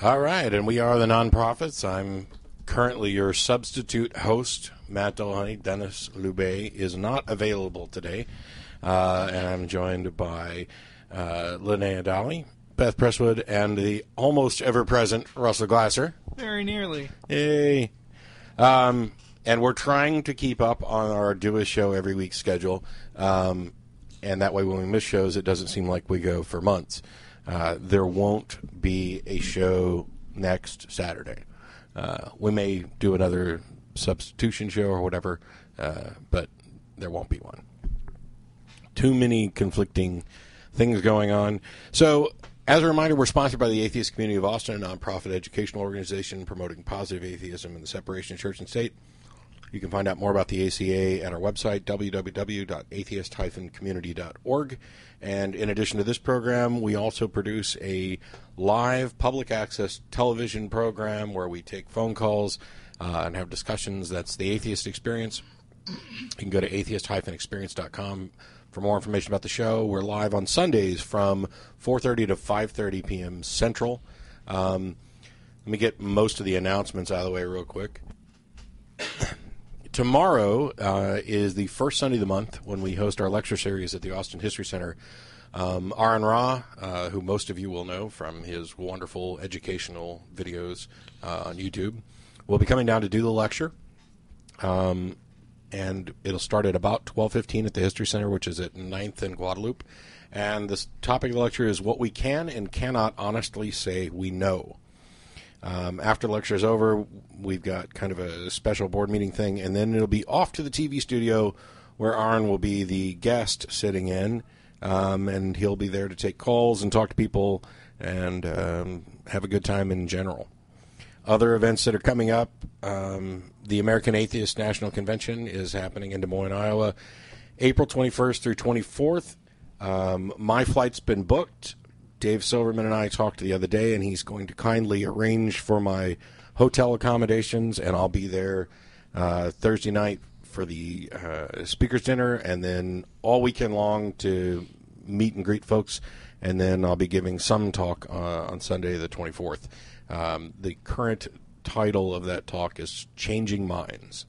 All right, and we are the Nonprofits. I'm currently your substitute host, Matt Dillahunty. Dennis Loubet is not available today, and I'm joined by Linnea Dowley, Beth Presswood, and the almost ever-present Russell Glasser. Very nearly. Yay. And we're trying to keep up on our do a show every week schedule, and that way when we miss shows, it doesn't seem like we go for months. There won't be a show next Saturday. We may do another substitution show or whatever, but there won't be one. Too many conflicting things going on. So, as a reminder, we're sponsored by the Atheist Community of Austin, a nonprofit educational organization promoting positive atheism and the separation of church and state. You can find out more about the ACA at our website, www.atheist-community.org. And in addition to this program, we also produce a live public access television program where we take phone calls and have discussions. That's the Atheist Experience. You can go to atheist-experience.com for more information about the show. We're live on Sundays from 4:30 to 5:30 p.m. Central. Let me get most of the announcements out of the way real quick. Tomorrow is the first Sunday of the month when we host our lecture series at the Austin History Center. Aaron Ra, who most of you will know from his wonderful educational videos on YouTube, will be coming down to do the lecture. And it'll start at about 12:15 at the History Center, which is at 9th and Guadalupe. And the topic of the lecture is what we can and cannot honestly say we know. After the lecture is over, we've got kind of a special board meeting thing, and then it'll be off to the TV studio where Aaron will be the guest sitting in, and he'll be there to take calls and talk to people and have a good time in general. Other events that are coming up, the American Atheist National Convention is happening in Des Moines, Iowa, April 21st through 24th. My flight's been booked. Dave Silverman and I talked the other day, and he's going to kindly arrange for my hotel accommodations, and I'll be there Thursday night for the speaker's dinner, and then all weekend long to meet and greet folks, and then I'll be giving some talk on Sunday the 24th. The current title of that talk is Changing Minds.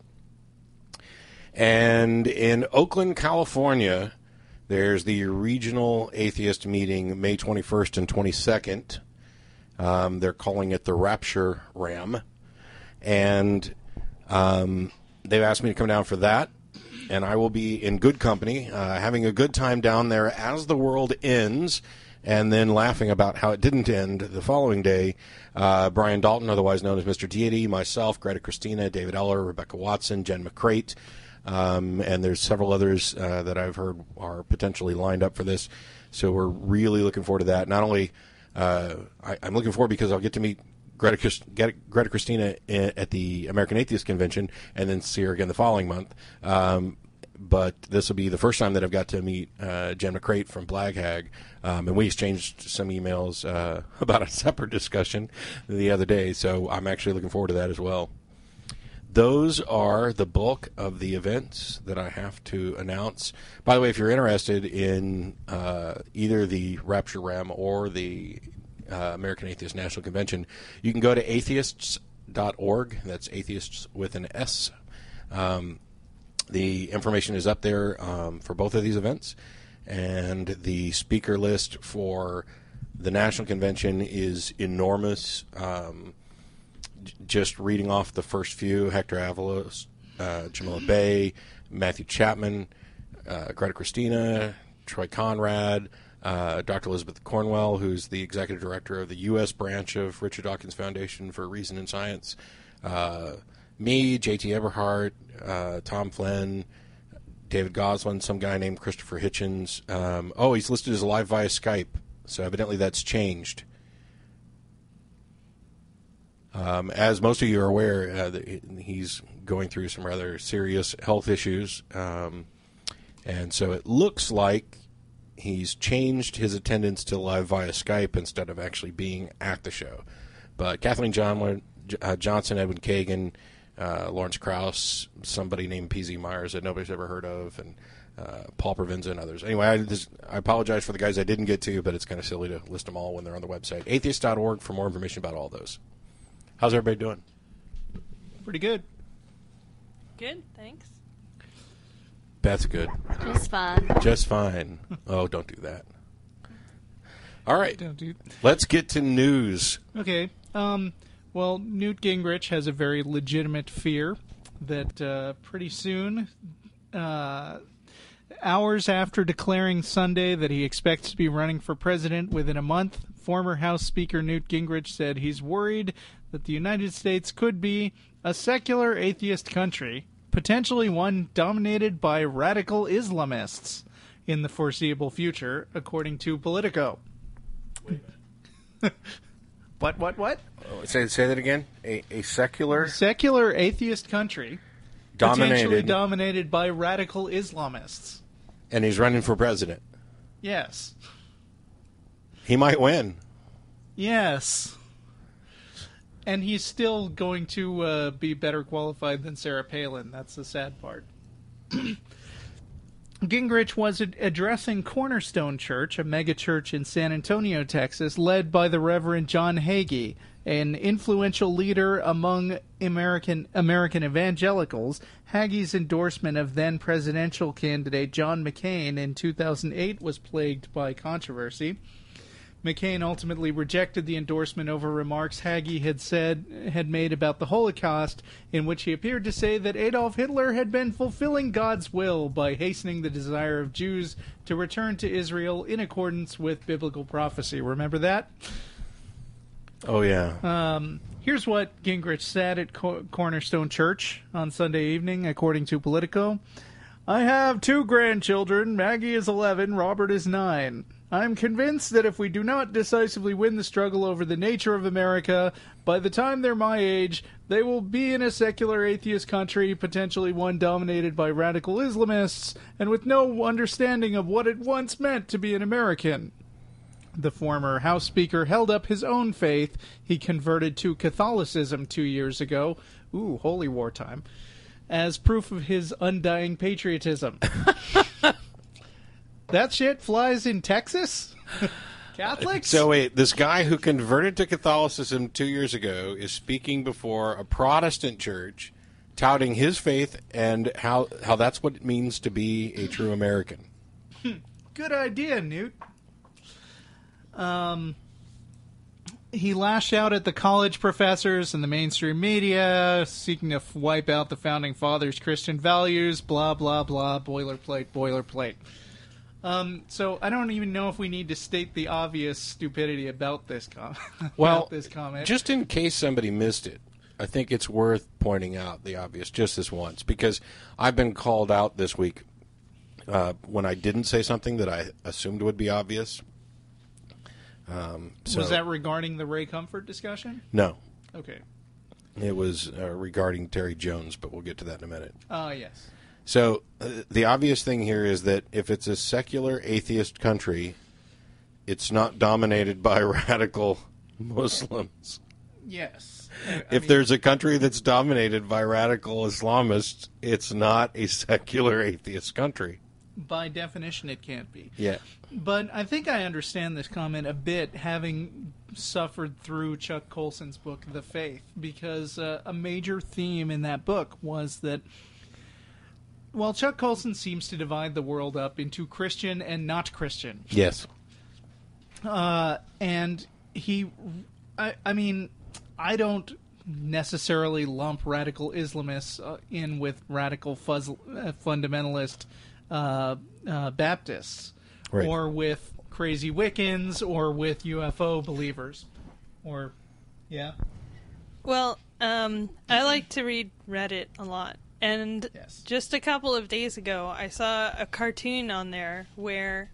And in Oakland, California, there's the regional atheist meeting May 21st and 22nd. They're calling it the Rapture Ram. And they've asked me to come down for that. And I will be in good company, having a good time down there as the world ends, and then laughing about how it didn't end the following day. Brian Dalton, otherwise known as Mr. Deity, myself, Greta Christina, David Eller, Rebecca Watson, Jen McCrate, and there's several others that I've heard are potentially lined up for this. So we're really looking forward to that. Not only I'm looking forward because I'll get to meet Greta Christina at the American Atheist Convention and then see her again the following month. But this will be the first time that I've got to meet Jen McCrate from Black Hag. And we exchanged some emails about a separate discussion the other day. So I'm actually looking forward to that as well. Those are the bulk of the events that I have to announce. By the way, if you're interested in either the Rapture Ram or the American Atheist National Convention, you can go to atheists.org. That's atheists with an S. The information is up there for both of these events. And the speaker list for the National Convention is enormous. Just reading off the first few: Hector Avalos, Jamila Bay, Matthew Chapman, Greta Christina, Troy Conrad, Dr. Elizabeth Cornwell, who's the executive director of the U.S. branch of Richard Dawkins Foundation for Reason and Science, me, J.T. Eberhardt, Tom Flynn, David Goslin, some guy named Christopher Hitchens. He's listed as live via Skype, so evidently that's changed. As most of you are aware, he's going through some rather serious health issues, and so it looks like he's changed his attendance to live via Skype instead of actually being at the show. But Kathleen Johnson, Edwin Kagan, Lawrence Krauss, somebody named P.Z. Myers that nobody's ever heard of, and Paul Provenza and others. Anyway, I apologize for the guys I didn't get to, but it's kind of silly to list them all when they're on the website. Atheist.org for more information about all those. How's everybody doing? Pretty good. Good, thanks. Beth's good. Just fine. Just fine. Oh, don't do that. All right. Don't do. Let's get to news. Okay. Well, Newt Gingrich has a very legitimate fear that pretty soon, hours after declaring Sunday that he expects to be running for president within a month, former House Speaker Newt Gingrich said he's worried that the United States could be a secular atheist country, potentially one dominated by radical Islamists in the foreseeable future, according to Politico. What? Say that again. A secular Secular atheist country potentially dominated by radical Islamists. And he's running for president. Yes. He might win. Yes. And he's still going to be better qualified than Sarah Palin. That's the sad part. Gingrich was addressing Cornerstone Church, a megachurch in San Antonio, Texas, led by the Reverend John Hagee, an influential leader among American evangelicals. Hagee's endorsement of then-presidential candidate John McCain in 2008 was plagued by controversy. McCain ultimately rejected the endorsement over remarks Hagee had made about the Holocaust, in which he appeared to say that Adolf Hitler had been fulfilling God's will by hastening the desire of Jews to return to Israel in accordance with biblical prophecy. Remember that? Oh, yeah. Here's what Gingrich said at Cornerstone Church on Sunday evening, according to Politico. I have 2 grandchildren. Maggie is 11, Robert is 9. I'm convinced that if we do not decisively win the struggle over the nature of America, by the time they're my age, they will be in a secular atheist country, potentially one dominated by radical Islamists, and with no understanding of what it once meant to be an American. The former House Speaker held up his own faith. He converted to Catholicism 2 years ago. Ooh, holy war time. As proof of his undying patriotism. That shit flies in Texas? Catholics? So wait, this guy who converted to Catholicism 2 years ago is speaking before a Protestant church, touting his faith and how that's what it means to be a true American. Good idea, Newt. He lashed out at the college professors and the mainstream media, seeking to wipe out the Founding Fathers' Christian values, blah, blah, blah, boilerplate. So I don't even know if we need to state the obvious stupidity about this comment. Just in case somebody missed it, I think it's worth pointing out the obvious just this once, because I've been called out this week when I didn't say something that I assumed would be obvious. Was that regarding the Ray Comfort discussion? No. Okay. It was regarding Terry Jones, but we'll get to that in a minute. Yes. So the obvious thing here is that if it's a secular atheist country, it's not dominated by radical Muslims. Yes. If there's a country that's dominated by radical Islamists, it's not a secular atheist country. By definition, it can't be. Yeah. But I think I understand this comment a bit, having suffered through Chuck Colson's book, The Faith, because a major theme in that book was that while Chuck Colson seems to divide the world up into Christian and not Christian. Yes. And I mean, I don't necessarily lump radical Islamists in with radical fundamentalist Baptists, right, or with crazy Wiccans, or with UFO believers, or, yeah. Well, I like to read Reddit a lot. And yes, just a couple of days ago, I saw a cartoon on there where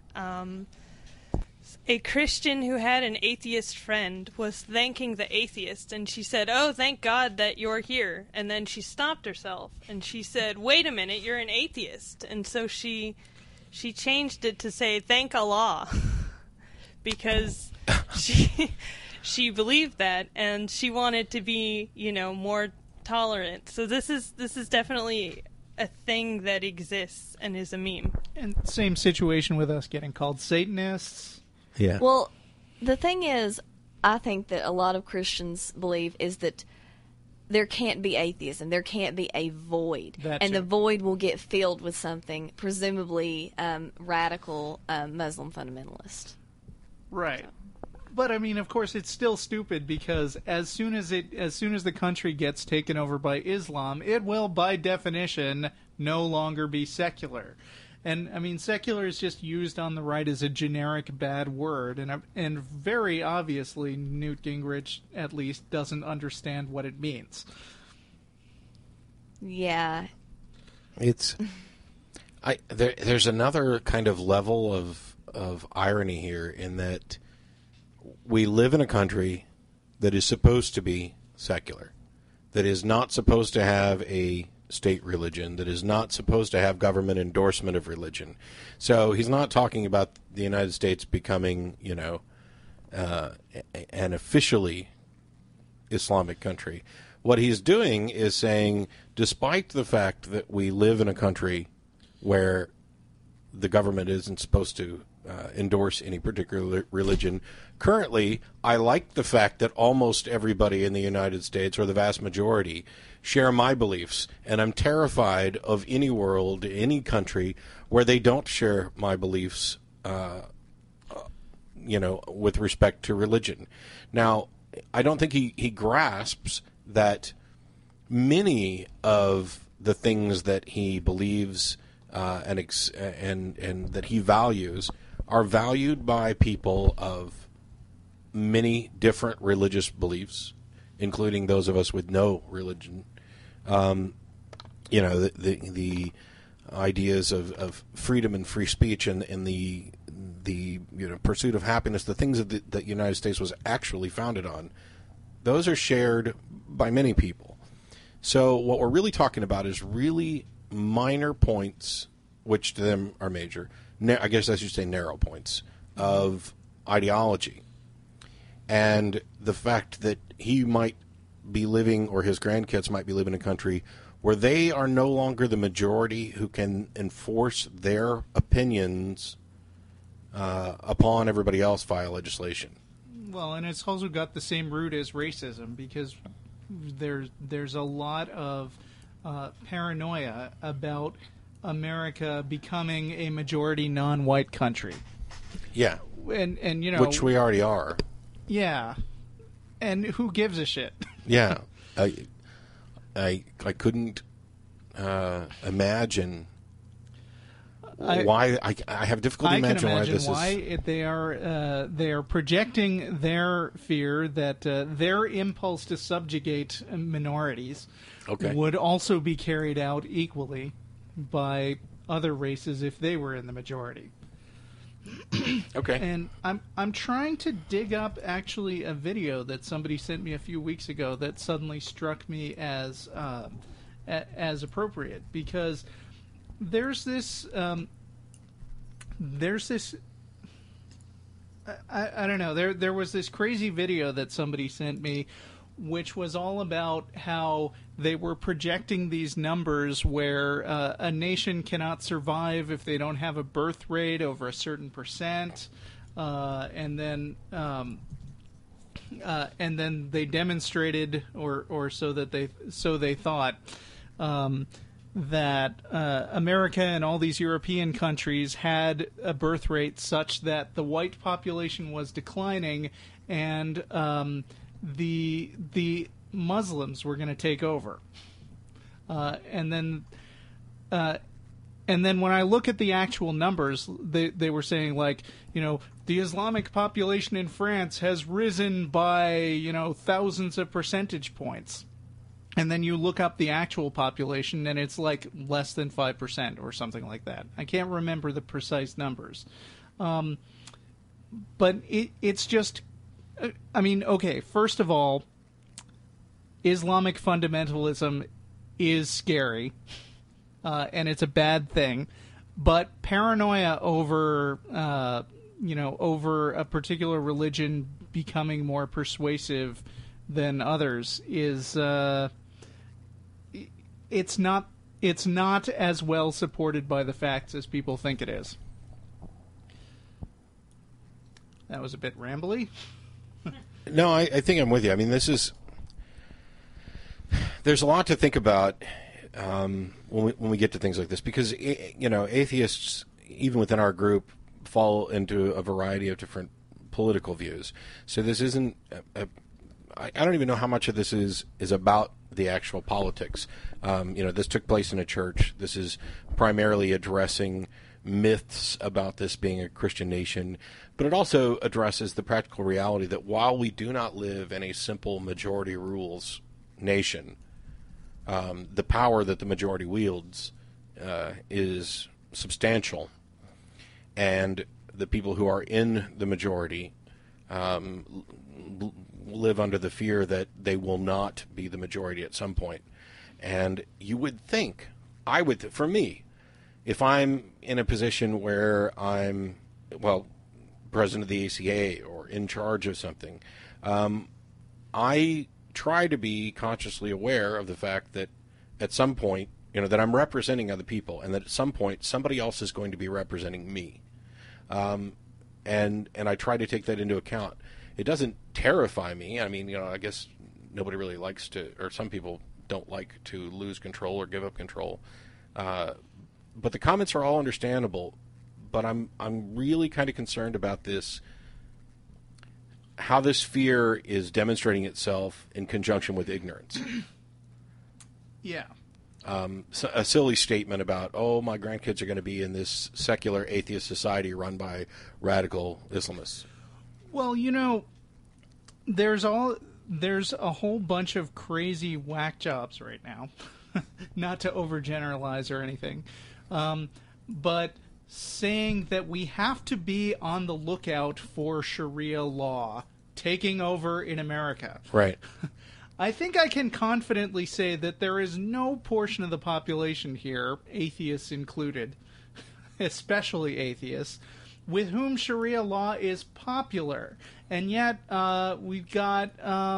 a Christian who had an atheist friend was thanking the atheist, and she said, "Oh, thank God that you're here." And then she stopped herself, and she said, "Wait a minute, you're an atheist." And so she changed it to say, "Thank Allah," because she believed that, and she wanted to be, more tolerant. So this is definitely a thing that exists and is a meme. And same situation with us getting called Satanists. Yeah. Well, the thing is, I think that a lot of Christians believe is that there can't be atheism. There can't be a void. And the void will get filled with something, presumably radical Muslim fundamentalist. Right. But I mean, of course, it's still stupid because as soon as the country gets taken over by Islam, it will, by definition, no longer be secular. And I mean, secular is just used on the right as a generic bad word, and very obviously, Newt Gingrich at least doesn't understand what it means. Yeah. There's another kind of level of irony here in that we live in a country that is supposed to be secular, that is not supposed to have a state religion, that is not supposed to have government endorsement of religion. So he's not talking about the United States becoming, an officially Islamic country. What he's doing is saying, despite the fact that we live in a country where the government isn't supposed to endorse any particular religion, currently, I like the fact that almost everybody in the United States, or the vast majority, share my beliefs, and I'm terrified of any world, any country, where they don't share my beliefs, with respect to religion. Now, I don't think he grasps that many of the things that he believes and that he values are valued by people of many different religious beliefs, including those of us with no religion. The ideas of freedom and free speech and the pursuit of happiness, the things that the United States was actually founded on, those are shared by many people. So what we're really talking about is really minor points, which to them are major. I guess I should say narrow points of ideology. And the fact that he might be living, or his grandkids might be living in a country where they are no longer the majority who can enforce their opinions upon everybody else via legislation. Well, and it's also got the same root as racism, because there's a lot of paranoia about America becoming a majority non-white country. Yeah. And which we already are. Yeah. And who gives a shit? Yeah. I couldn't imagine why. I have difficulty imagining why this is. They are projecting their fear that their impulse to subjugate minorities would also be carried out equally by other races if they were in the majority. Okay. And I'm trying to dig up actually a video that somebody sent me a few weeks ago that suddenly struck me as appropriate, because there's this I don't know, there was this crazy video that somebody sent me, which was all about how they were projecting these numbers where a nation cannot survive if they don't have a birth rate over a certain percent, and then they demonstrated, or so they thought, that America and all these European countries had a birth rate such that the white population was declining, and the Muslims were going to take over, and then when I look at the actual numbers, they were saying, like, the Islamic population in France has risen by thousands of percentage points, and then you look up the actual population and it's like less than 5% or something like that. I can't remember the precise numbers, but it's just. I mean, okay, first of all, Islamic fundamentalism is scary, and it's a bad thing, but paranoia over, over a particular religion becoming more persuasive than others is, it's not it's not as well supported by the facts as people think it is. That was a bit rambly. No, I think I'm with you. I mean, there's a lot to think about when we get to things like this, because, atheists, even within our group, fall into a variety of different political views. So this isn't I don't even know how much of this is about the actual politics. This took place in a church. This is primarily addressing myths about this being a Christian nation, but it also addresses the practical reality that while we do not live in a simple majority rules nation, the power that the majority wields is substantial, and the people who are in the majority live under the fear that they will not be the majority at some point. And you would think, for me, if I'm in a position where I'm, president of the ACA or in charge of something, I try to be consciously aware of the fact that at some point, that I'm representing other people, and that at some point somebody else is going to be representing me. And I try to take that into account. It doesn't terrify me. I mean, I guess nobody really likes to, or some people don't like to lose control or give up control. But the comments are all understandable. But I'm really kind of concerned about this, how this fear is demonstrating itself in conjunction with ignorance. Yeah. A silly statement about, my grandkids are going to be in this secular atheist society run by radical Islamists. Well, there's a whole bunch of crazy whack jobs right now. Not to overgeneralize or anything, but saying that we have to be on the lookout for Sharia law taking over in America. Right. I think I can confidently say that there is no portion of the population here, atheists included, especially atheists, with whom Sharia law is popular. And yet we've got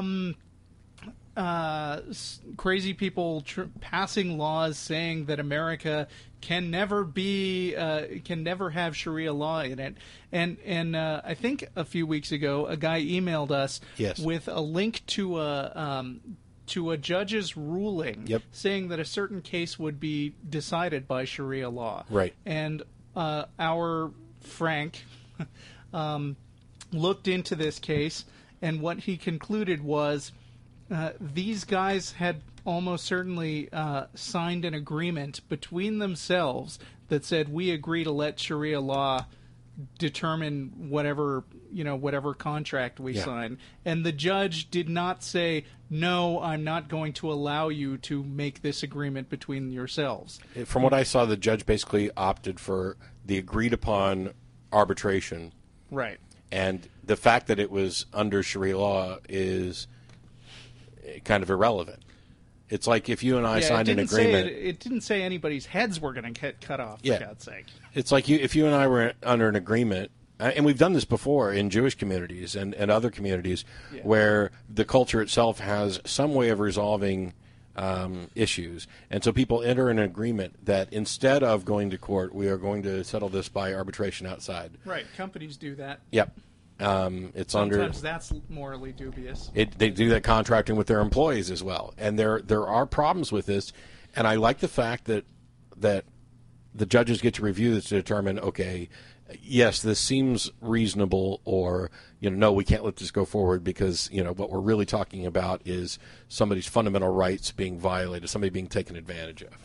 crazy people passing laws saying that America can never have Sharia law in it. And I think a few weeks ago, a guy emailed us with a link to a judge's ruling saying that a certain case would be decided by Sharia law. Right. And our Frank looked into this case, and what he concluded was these guys had almost certainly signed an agreement between themselves that said, we agree to let Sharia law determine whatever contract we sign. And the judge did not say, no, I'm not going to allow you to make this agreement between yourselves. From what I saw, the judge basically opted for the agreed upon arbitration. Right. And the fact that it was under Sharia law is kind of irrelevant. It's like if you and I signed an agreement. It didn't say anybody's heads were going to get cut off, for God's sake. It's like if you and I were under an agreement, and we've done this before in Jewish communities and other communities where the culture itself has some way of resolving issues. And so people enter an agreement that instead of going to court, we are going to settle this by arbitration outside. Right. Companies do that. Yep. Sometimes that's morally dubious. They do that contracting with their employees as well, and there are problems with this. And I like the fact that the judges get to review this to determine, okay, yes, this seems reasonable, or no, we can't let this go forward because what we're really talking about is somebody's fundamental rights being violated, somebody being taken advantage of.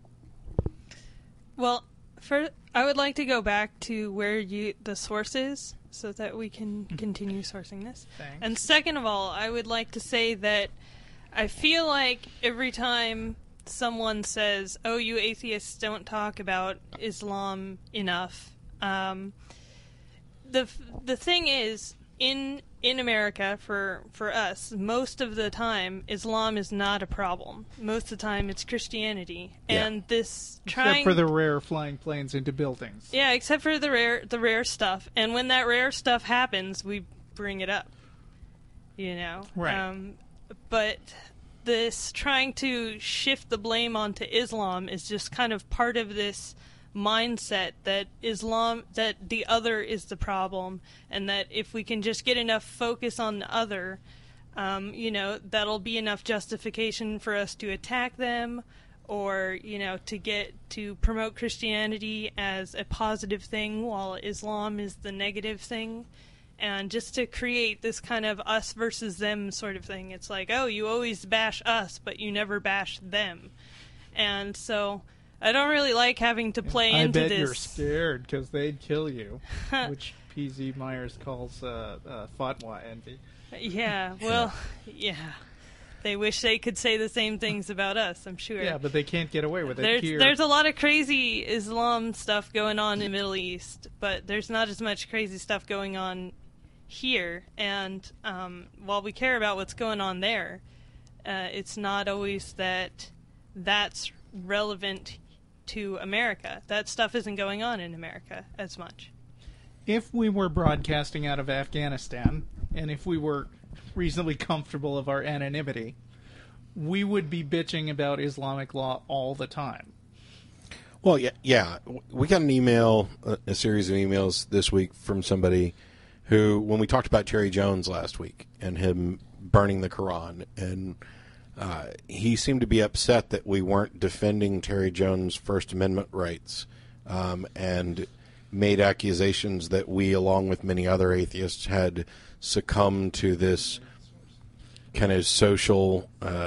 Well, I would like to go back to where the source is, so that we can continue sourcing this. Thanks. And second of all, I would like to say that I feel like every time someone says, oh, you atheists don't talk about Islam enough, the thing is, in America, for us, most of the time, Islam is not a problem. Most of the time, it's Christianity. Yeah. And except for the rare flying planes into buildings. Yeah, except for the rare stuff. And when that rare stuff happens, we bring it up. Right. But this trying to shift the blame onto Islam is just kind of part of this mindset that that the other is the problem, and that if we can just get enough focus on the other, that'll be enough justification for us to attack them, or, to promote Christianity as a positive thing while Islam is the negative thing. And just to create this kind of us versus them sort of thing. It's like, oh, you always bash us, but you never bash them. And so I don't really like having to play into this. I bet you're scared because they'd kill you, which P.Z. Myers calls fatwa envy. Yeah, well, yeah. They wish they could say the same things about us, I'm sure. Yeah, but they can't get away with it here. There's a lot of crazy Islam stuff going on in the Middle East, but there's not as much crazy stuff going on here. And while we care about what's going on there, it's not always that's relevant to America. That stuff isn't going on in America as much. If we were broadcasting out of Afghanistan, and if we were reasonably comfortable of our anonymity, we would be bitching about Islamic law all the time. Well, yeah. We got an email, a series of emails this week from somebody who, when we talked about Terry Jones last week and him burning the Quran, and he seemed to be upset that we weren't defending Terry Jones' First Amendment rights, and made accusations that we, along with many other atheists, had succumbed to this kind of social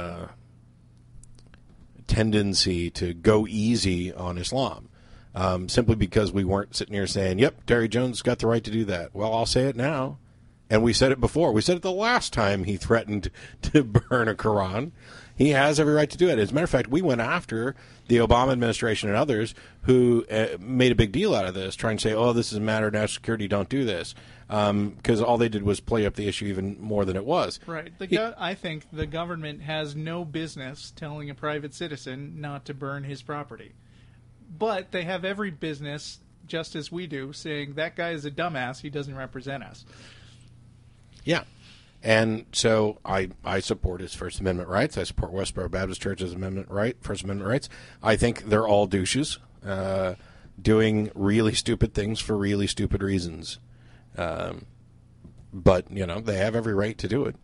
tendency to go easy on Islam, simply because we weren't sitting here saying, yep, Terry Jones got the right to do that. Well, I'll say it now. And we said it before. We said it the last time he threatened to burn a Quran. He has every right to do it. As a matter of fact, we went after the Obama administration and others who made a big deal out of this, trying to say, oh, this is a matter of national security, don't do this. Because all they did was play up the issue even more than it was. Right. I think the government has no business telling a private citizen not to burn his property. But they have every business, just as we do, saying that guy is a dumbass, he doesn't represent us. Yeah. And so I support his First Amendment rights. I support Westboro Baptist Church's First Amendment rights. I think they're all douches doing really stupid things for really stupid reasons. But, they have every right to do it.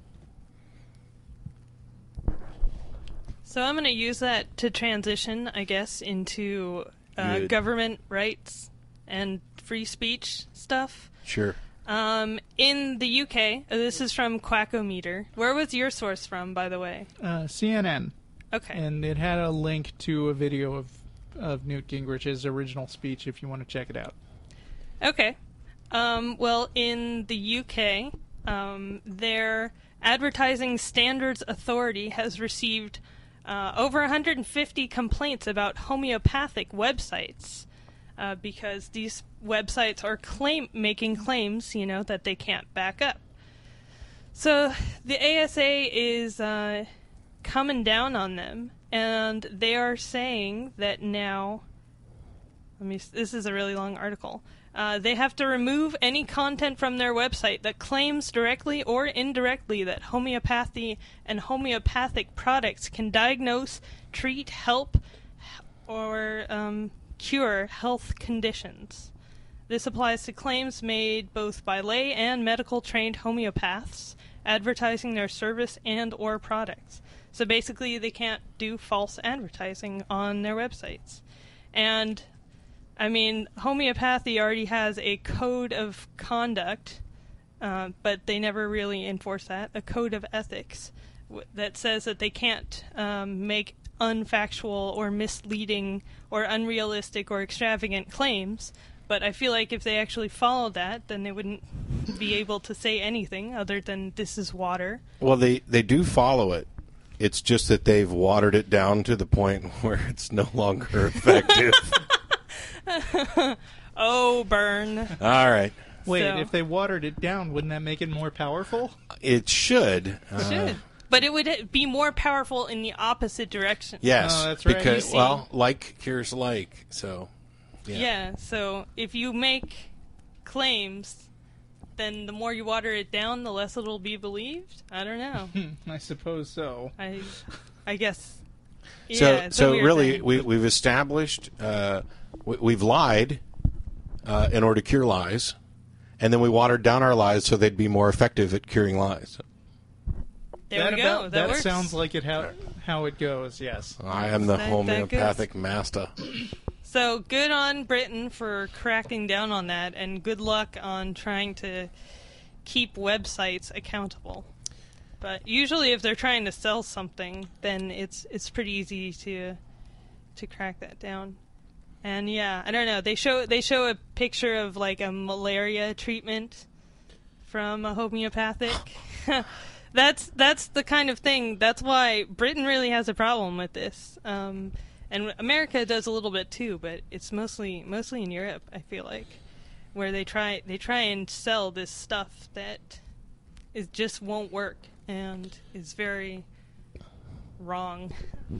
So I'm going to use that to transition, I guess, into government rights and free speech stuff. Sure. In the UK, this is from Quackometer. Where was your source from, by the way? CNN. Okay. And it had a link to a video of Newt Gingrich's original speech if you want to check it out. Okay. Well, in the UK, their Advertising Standards Authority has received over 150 complaints about homeopathic websites. Because these websites are making claims, that they can't back up. So the ASA is coming down on them, and they are saying that now. This is a really long article. They have to remove any content from their website that claims directly or indirectly that homeopathy and homeopathic products can diagnose, treat, help, or cure health conditions. This applies to claims made both by lay and medical trained homeopaths advertising their service and or products. So basically they can't do false advertising on their websites. And homeopathy already has a code of conduct, but they never really enforce that, a code of ethics that says that they can't make unfactual or misleading or unrealistic or extravagant claims. But I feel like if they actually followed that, then they wouldn't be able to say anything other than this is water. Well, they do follow it. It's just that they've watered it down to the point where it's no longer effective. Oh, burn. All right. Wait, if they watered it down, wouldn't that make it more powerful? It should. It should. But it would be more powerful in the opposite direction. Yes. Oh, that's right. Because, like cures like. So, yeah. So if you make claims then the more you water it down, the less it'll be believed. I don't know. I suppose so. I guess. Yeah, so really, we've established we've lied in order to cure lies, and then we watered down our lies so they'd be more effective at curing lies. There we go. That works. Sounds like how it goes. Yes. I am the homeopathic master. So good on Britain for cracking down on that, and good luck on trying to keep websites accountable. But usually, if they're trying to sell something, then it's pretty easy to crack that down. And yeah, I don't know. They show a picture of like a malaria treatment from a homeopathic. That's the kind of thing. That's why Britain really has a problem with this. And America does a little bit too, but it's mostly in Europe, I feel like, where they try and sell this stuff that just won't work and is very wrong.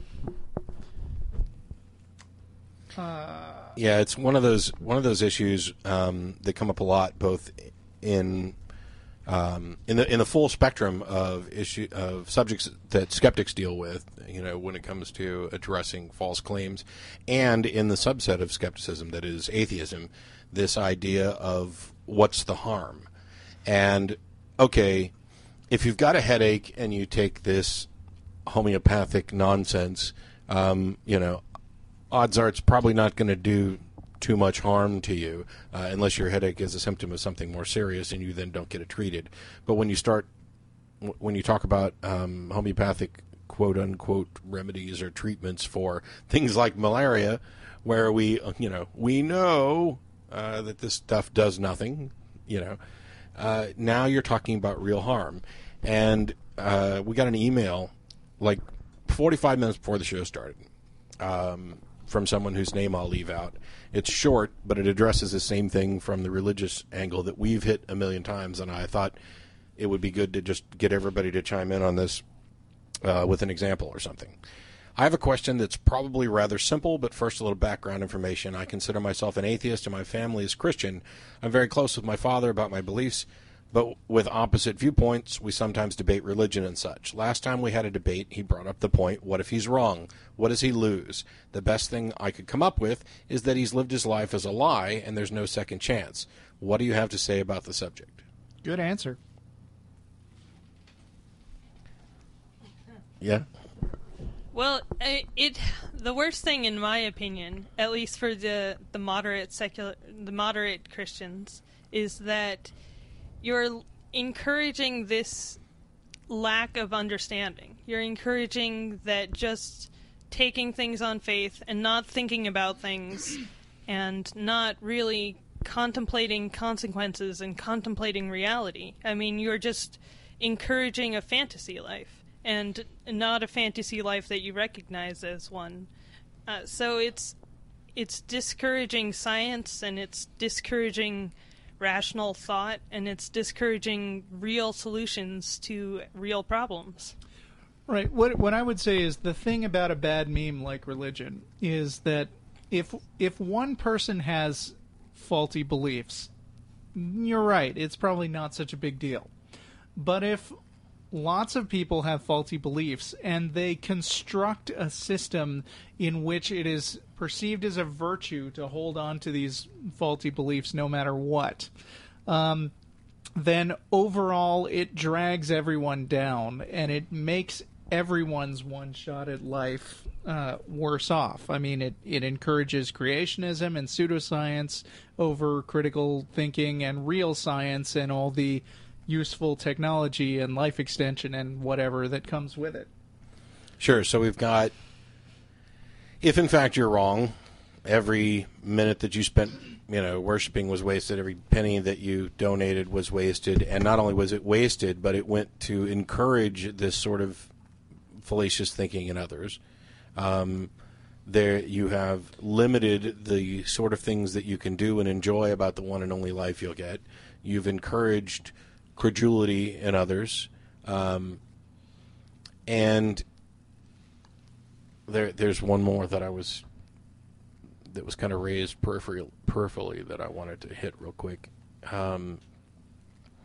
Yeah, it's one of those issues that come up a lot, both in the full spectrum of subjects that skeptics deal with, when it comes to addressing false claims, and in the subset of skepticism that is atheism, this idea of what's the harm. And okay, if you've got a headache and you take this homeopathic nonsense, odds are it's probably not going to do too much harm to you unless your headache is a symptom of something more serious and you then don't get it treated. But when you talk about homeopathic quote-unquote remedies or treatments for things like malaria, where we know that this stuff does nothing, now you're talking about real harm. And we got an email like 45 minutes before the show started from someone whose name I'll leave out. It's short, but it addresses the same thing from the religious angle that we've hit a million times, and I thought it would be good to just get everybody to chime in on this with an example or something. I have a question that's probably rather simple, but first a little background information. I consider myself an atheist and my family is Christian. I'm very close with my father about my beliefs, but with opposite viewpoints, we sometimes debate religion and such. Last time we had a debate, he brought up the point, what if he's wrong? What does he lose? The best thing I could come up with is that he's lived his life as a lie and there's no second chance. What do you have to say about the subject? Good answer. Yeah? Well, the worst thing, in my opinion, at least for the moderate Christians, is that you're encouraging this lack of understanding. You're encouraging that just taking things on faith and not thinking about things and not really contemplating consequences and contemplating reality. I mean, you're just encouraging a fantasy life and not a fantasy life that you recognize as one. So it's discouraging science, and it's discouraging rational thought, and it's discouraging real solutions to real problems. Right. What I would say is the thing about a bad meme like religion is that if one person has faulty beliefs, you're right, it's probably not such a big deal. But if lots of people have faulty beliefs and they construct a system in which it is perceived as a virtue to hold on to these faulty beliefs no matter what, then overall it drags everyone down and it makes everyone's one shot at life worse off. I mean, it encourages creationism and pseudoscience over critical thinking and real science and all the useful technology and life extension and whatever that comes with it. Sure. So we've got, if in fact you're wrong, every minute that you spent, worshiping was wasted. Every penny that you donated was wasted. And not only was it wasted, but it went to encourage this sort of fallacious thinking in others. There you have limited the sort of things that you can do and enjoy about the one and only life you'll get. You've encouraged credulity in others, and there's one more that was kind of raised peripherally that I wanted to hit real quick.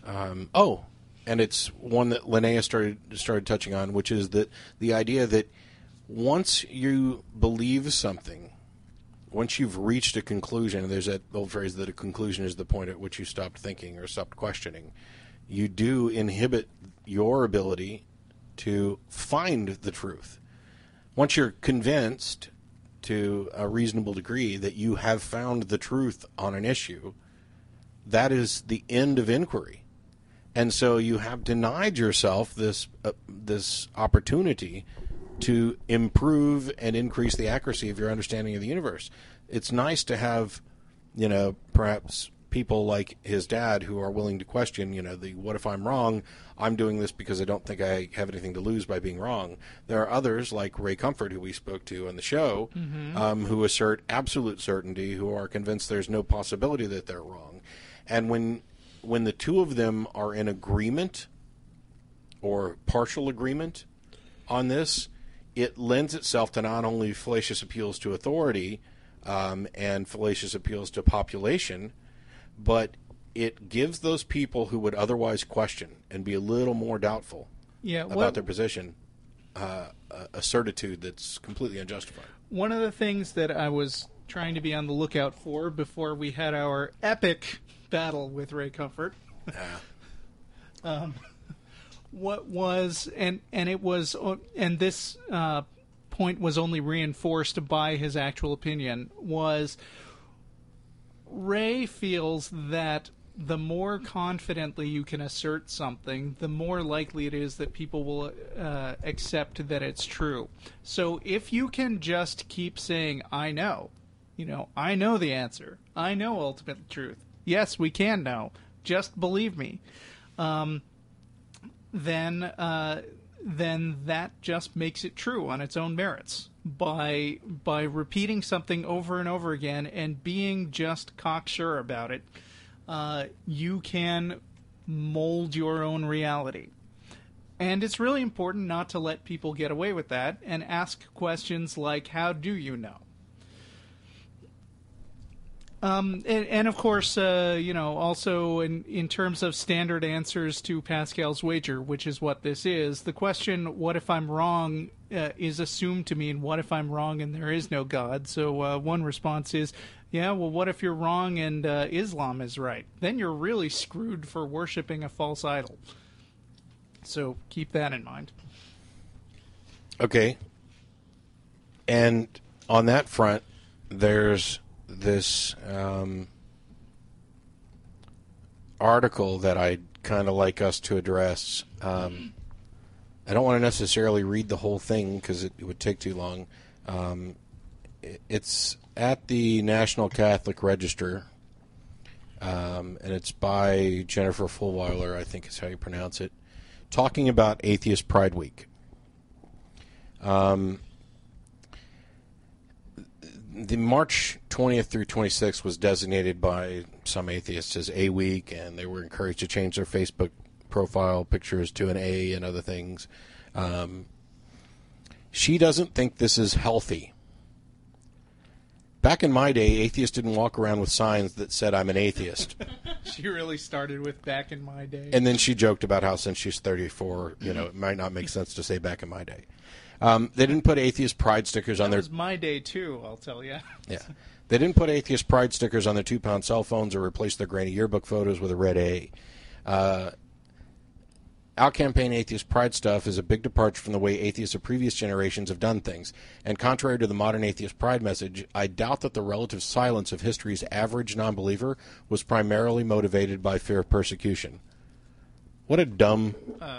and it's one that Linnea started touching on, which is that the idea that once you believe something, once you've reached a conclusion, there's that old phrase that a conclusion is the point at which you stopped thinking or stopped questioning, you do inhibit your ability to find the truth. Once you're convinced to a reasonable degree that you have found the truth on an issue, that is the end of inquiry. And so you have denied yourself this opportunity to improve and increase the accuracy of your understanding of the universe. It's nice to have, perhaps people like his dad who are willing to question, what if I'm wrong? I'm doing this because I don't think I have anything to lose by being wrong. There are others like Ray Comfort, who we spoke to on the show, who assert absolute certainty, who are convinced there's no possibility that they're wrong. And when the two of them are in agreement or partial agreement on this, it lends itself to not only fallacious appeals to authority and fallacious appeals to population, but it gives those people who would otherwise question and be a little more doubtful about their position a certitude that's completely unjustified. One of the things that I was trying to be on the lookout for before we had our epic battle with Ray Comfort, this point was only reinforced by his actual opinion, was Ray feels that the more confidently you can assert something, the more likely it is that people will accept that it's true. So if you can just keep saying, I know the answer, I know ultimate truth, yes, we can know, just believe me, then that just makes it true on its own merits. By repeating something over and over again and being just cocksure about it, you can mold your own reality. And it's really important not to let people get away with that and ask questions like, how do you know? And of course, also in terms of standard answers to Pascal's wager, which is what this is, the question, what if I'm wrong, is assumed to mean, what if I'm wrong and there is no God? So one response is, what if you're wrong and Islam is right? Then you're really screwed for worshiping a false idol. So keep that in mind. Okay. And on that front, there's this article that I'd kind of like us to address. I don't want to necessarily read the whole thing because it would take too long. It's at the National Catholic Register, and it's by Jennifer Fulwiler, I think is how you pronounce it, talking about Atheist Pride Week. The March 20th through 26th was designated by some atheists as A Week, and they were encouraged to change their Facebook profile pictures to an A and other things. She doesn't think this is healthy. Back in my day, atheists didn't walk around with signs that said, I'm an atheist. She really started with back in my day. And then she joked about how since she's 34, it might not make sense to say back in my day. They didn't put atheist pride stickers on their... That was my day, too, I'll tell you. Yeah. They didn't put atheist pride stickers on their 2-pound cell phones or replace their grainy yearbook photos with a red A. Out-campaign atheist pride stuff is a big departure from the way atheists of previous generations have done things. And contrary to the modern atheist pride message, I doubt that the relative silence of history's average non-believer was primarily motivated by fear of persecution. What a dumb...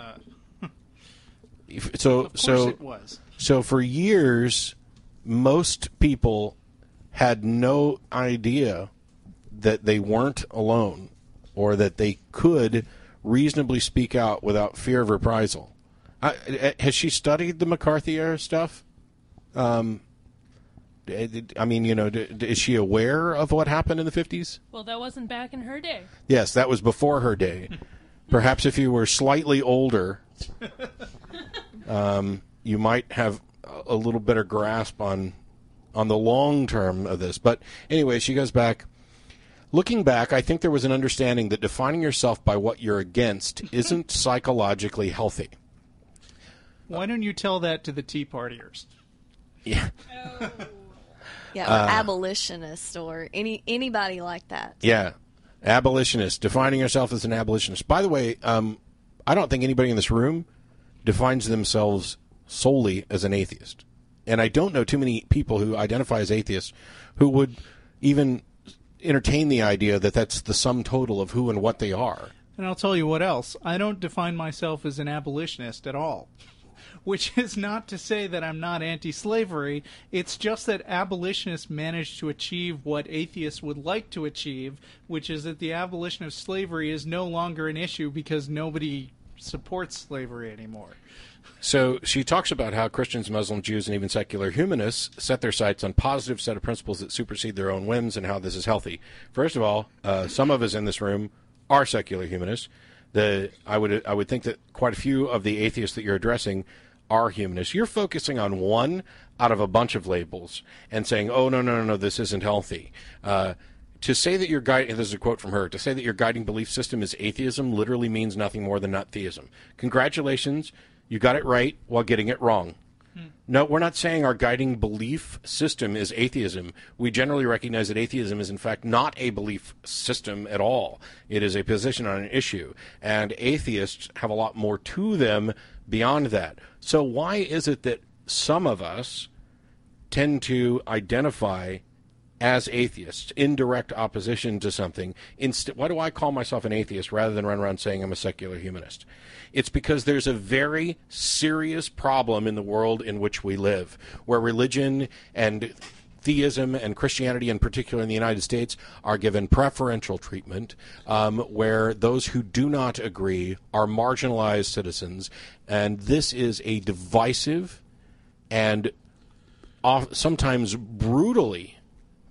Of course it was. So for years, most people had no idea that they weren't alone or that they could reasonably speak out without fear of reprisal. Has she studied the McCarthy era stuff? Is she aware of what happened in the 50s? Well, that wasn't back in her day. Yes, that was before her day. Perhaps if you were slightly older, you might have a little better grasp on the long term of this. But anyway, she goes back. Looking back, I think there was an understanding that defining yourself by what you're against isn't psychologically healthy. Why don't you tell that to the Tea Partiers? Yeah. Oh. Yeah, or abolitionists or anybody like that. Yeah. Abolitionist. Defining yourself as an abolitionist. By the way, I don't think anybody in this room defines themselves solely as an atheist. And I don't know too many people who identify as atheists who would even entertain the idea that that's the sum total of who and what they are. And I'll tell you what else. I don't define myself as an abolitionist at all. Which is not to say that I'm not anti-slavery. It's just that abolitionists managed to achieve what atheists would like to achieve, which is that the abolition of slavery is no longer an issue because nobody supports slavery anymore. So she talks about how Christians, Muslims, Jews, and even secular humanists set their sights on positive set of principles that supersede their own whims and how this is healthy. First of all, some of us in this room are secular humanists. I would think that quite a few of the atheists that you're addressing are humanists. You're focusing on one out of a bunch of labels and saying, oh, no, this isn't healthy. To say that your guide, and this is a quote from her, to say that your guiding belief system is atheism literally means nothing more than not theism. Congratulations, you got it right while getting it wrong. No, we're not saying our guiding belief system is atheism. We generally recognize that atheism is, in fact, not a belief system at all. It is a position on an issue. And atheists have a lot more to them beyond that. So why is it that some of us tend to identify as atheists, in direct opposition to something? Why do I call myself an atheist rather than run around saying I'm a secular humanist? It's because there's a very serious problem in the world in which we live, where religion and theism and Christianity in particular in the United States are given preferential treatment, where those who do not agree are marginalized citizens. And this is a divisive and sometimes brutally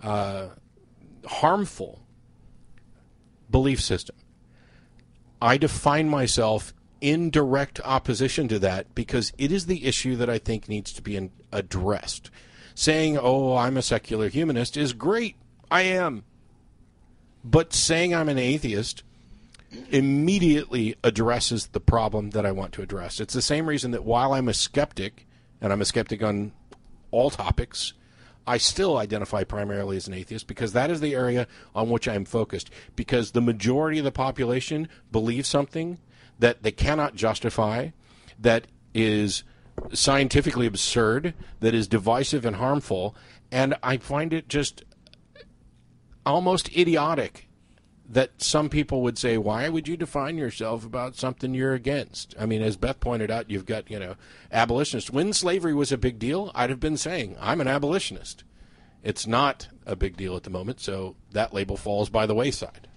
harmful belief system. I define myself in direct opposition to that because it is the issue that I think needs to be addressed. Saying, oh, I'm a secular humanist is great. I am. But saying I'm an atheist immediately addresses the problem that I want to address. It's the same reason that while I'm a skeptic, and I'm a skeptic on all topics, I still identify primarily as an atheist because that is the area on which I'm focused. Because the majority of the population believes something that they cannot justify, that is scientifically absurd, that is divisive and harmful, and I find it just almost idiotic that some people would say, why would you define yourself about something you're against? I mean, as Beth pointed out, you've got, abolitionists. When slavery was a big deal, I'd have been saying, I'm an abolitionist. It's not a big deal at the moment, so that label falls by the wayside.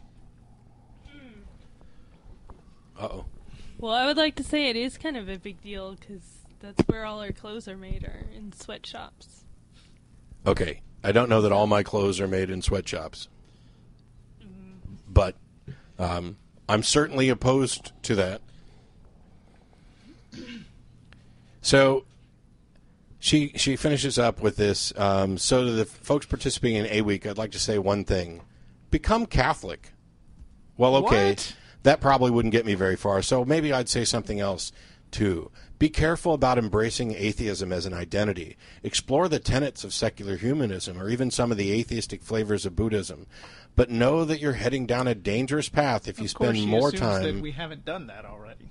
Uh-oh. Well, I would like to say it is kind of a big deal because that's where all our clothes are made, are in sweatshops. Okay. I don't know that all my clothes are made in sweatshops. But I'm certainly opposed to that. So she finishes up with this. So to the folks participating in A Week, I'd like to say one thing. Become Catholic. Well, okay. What? That probably wouldn't get me very far. So maybe I'd say something else, too. Be careful about embracing atheism as an identity. Explore the tenets of secular humanism or even some of the atheistic flavors of Buddhism. But know that you're heading down a dangerous path if you spend more time. That we haven't done that already.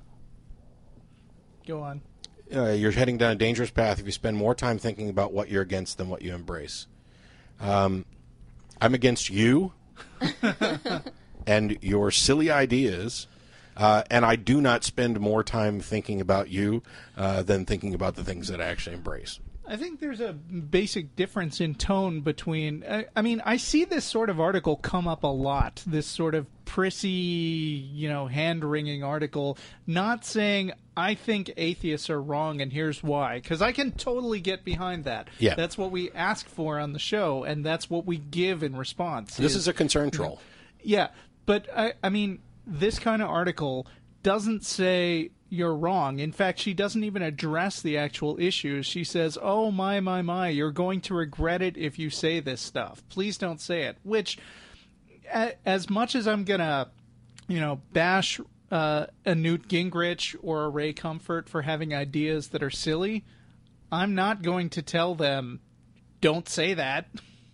Go on. You're heading down a dangerous path if you spend more time thinking about what you're against than what you embrace. I'm against you and your silly ideas. And I do not spend more time thinking about you than thinking about the things that I actually embrace. I think there's a basic difference in tone between... I see this sort of article come up a lot, this sort of prissy, hand-wringing article, not saying, I think atheists are wrong and here's why, because I can totally get behind that. Yeah. That's what we ask for on the show, and that's what we give in response. This is a concern troll. Yeah, but, this kind of article doesn't say you're wrong. In fact, she doesn't even address the actual issues. She says, oh, my, you're going to regret it if you say this stuff. Please don't say it. Which, as much as I'm gonna, bash a Newt Gingrich or a Ray Comfort for having ideas that are silly, I'm not going to tell them, don't say that.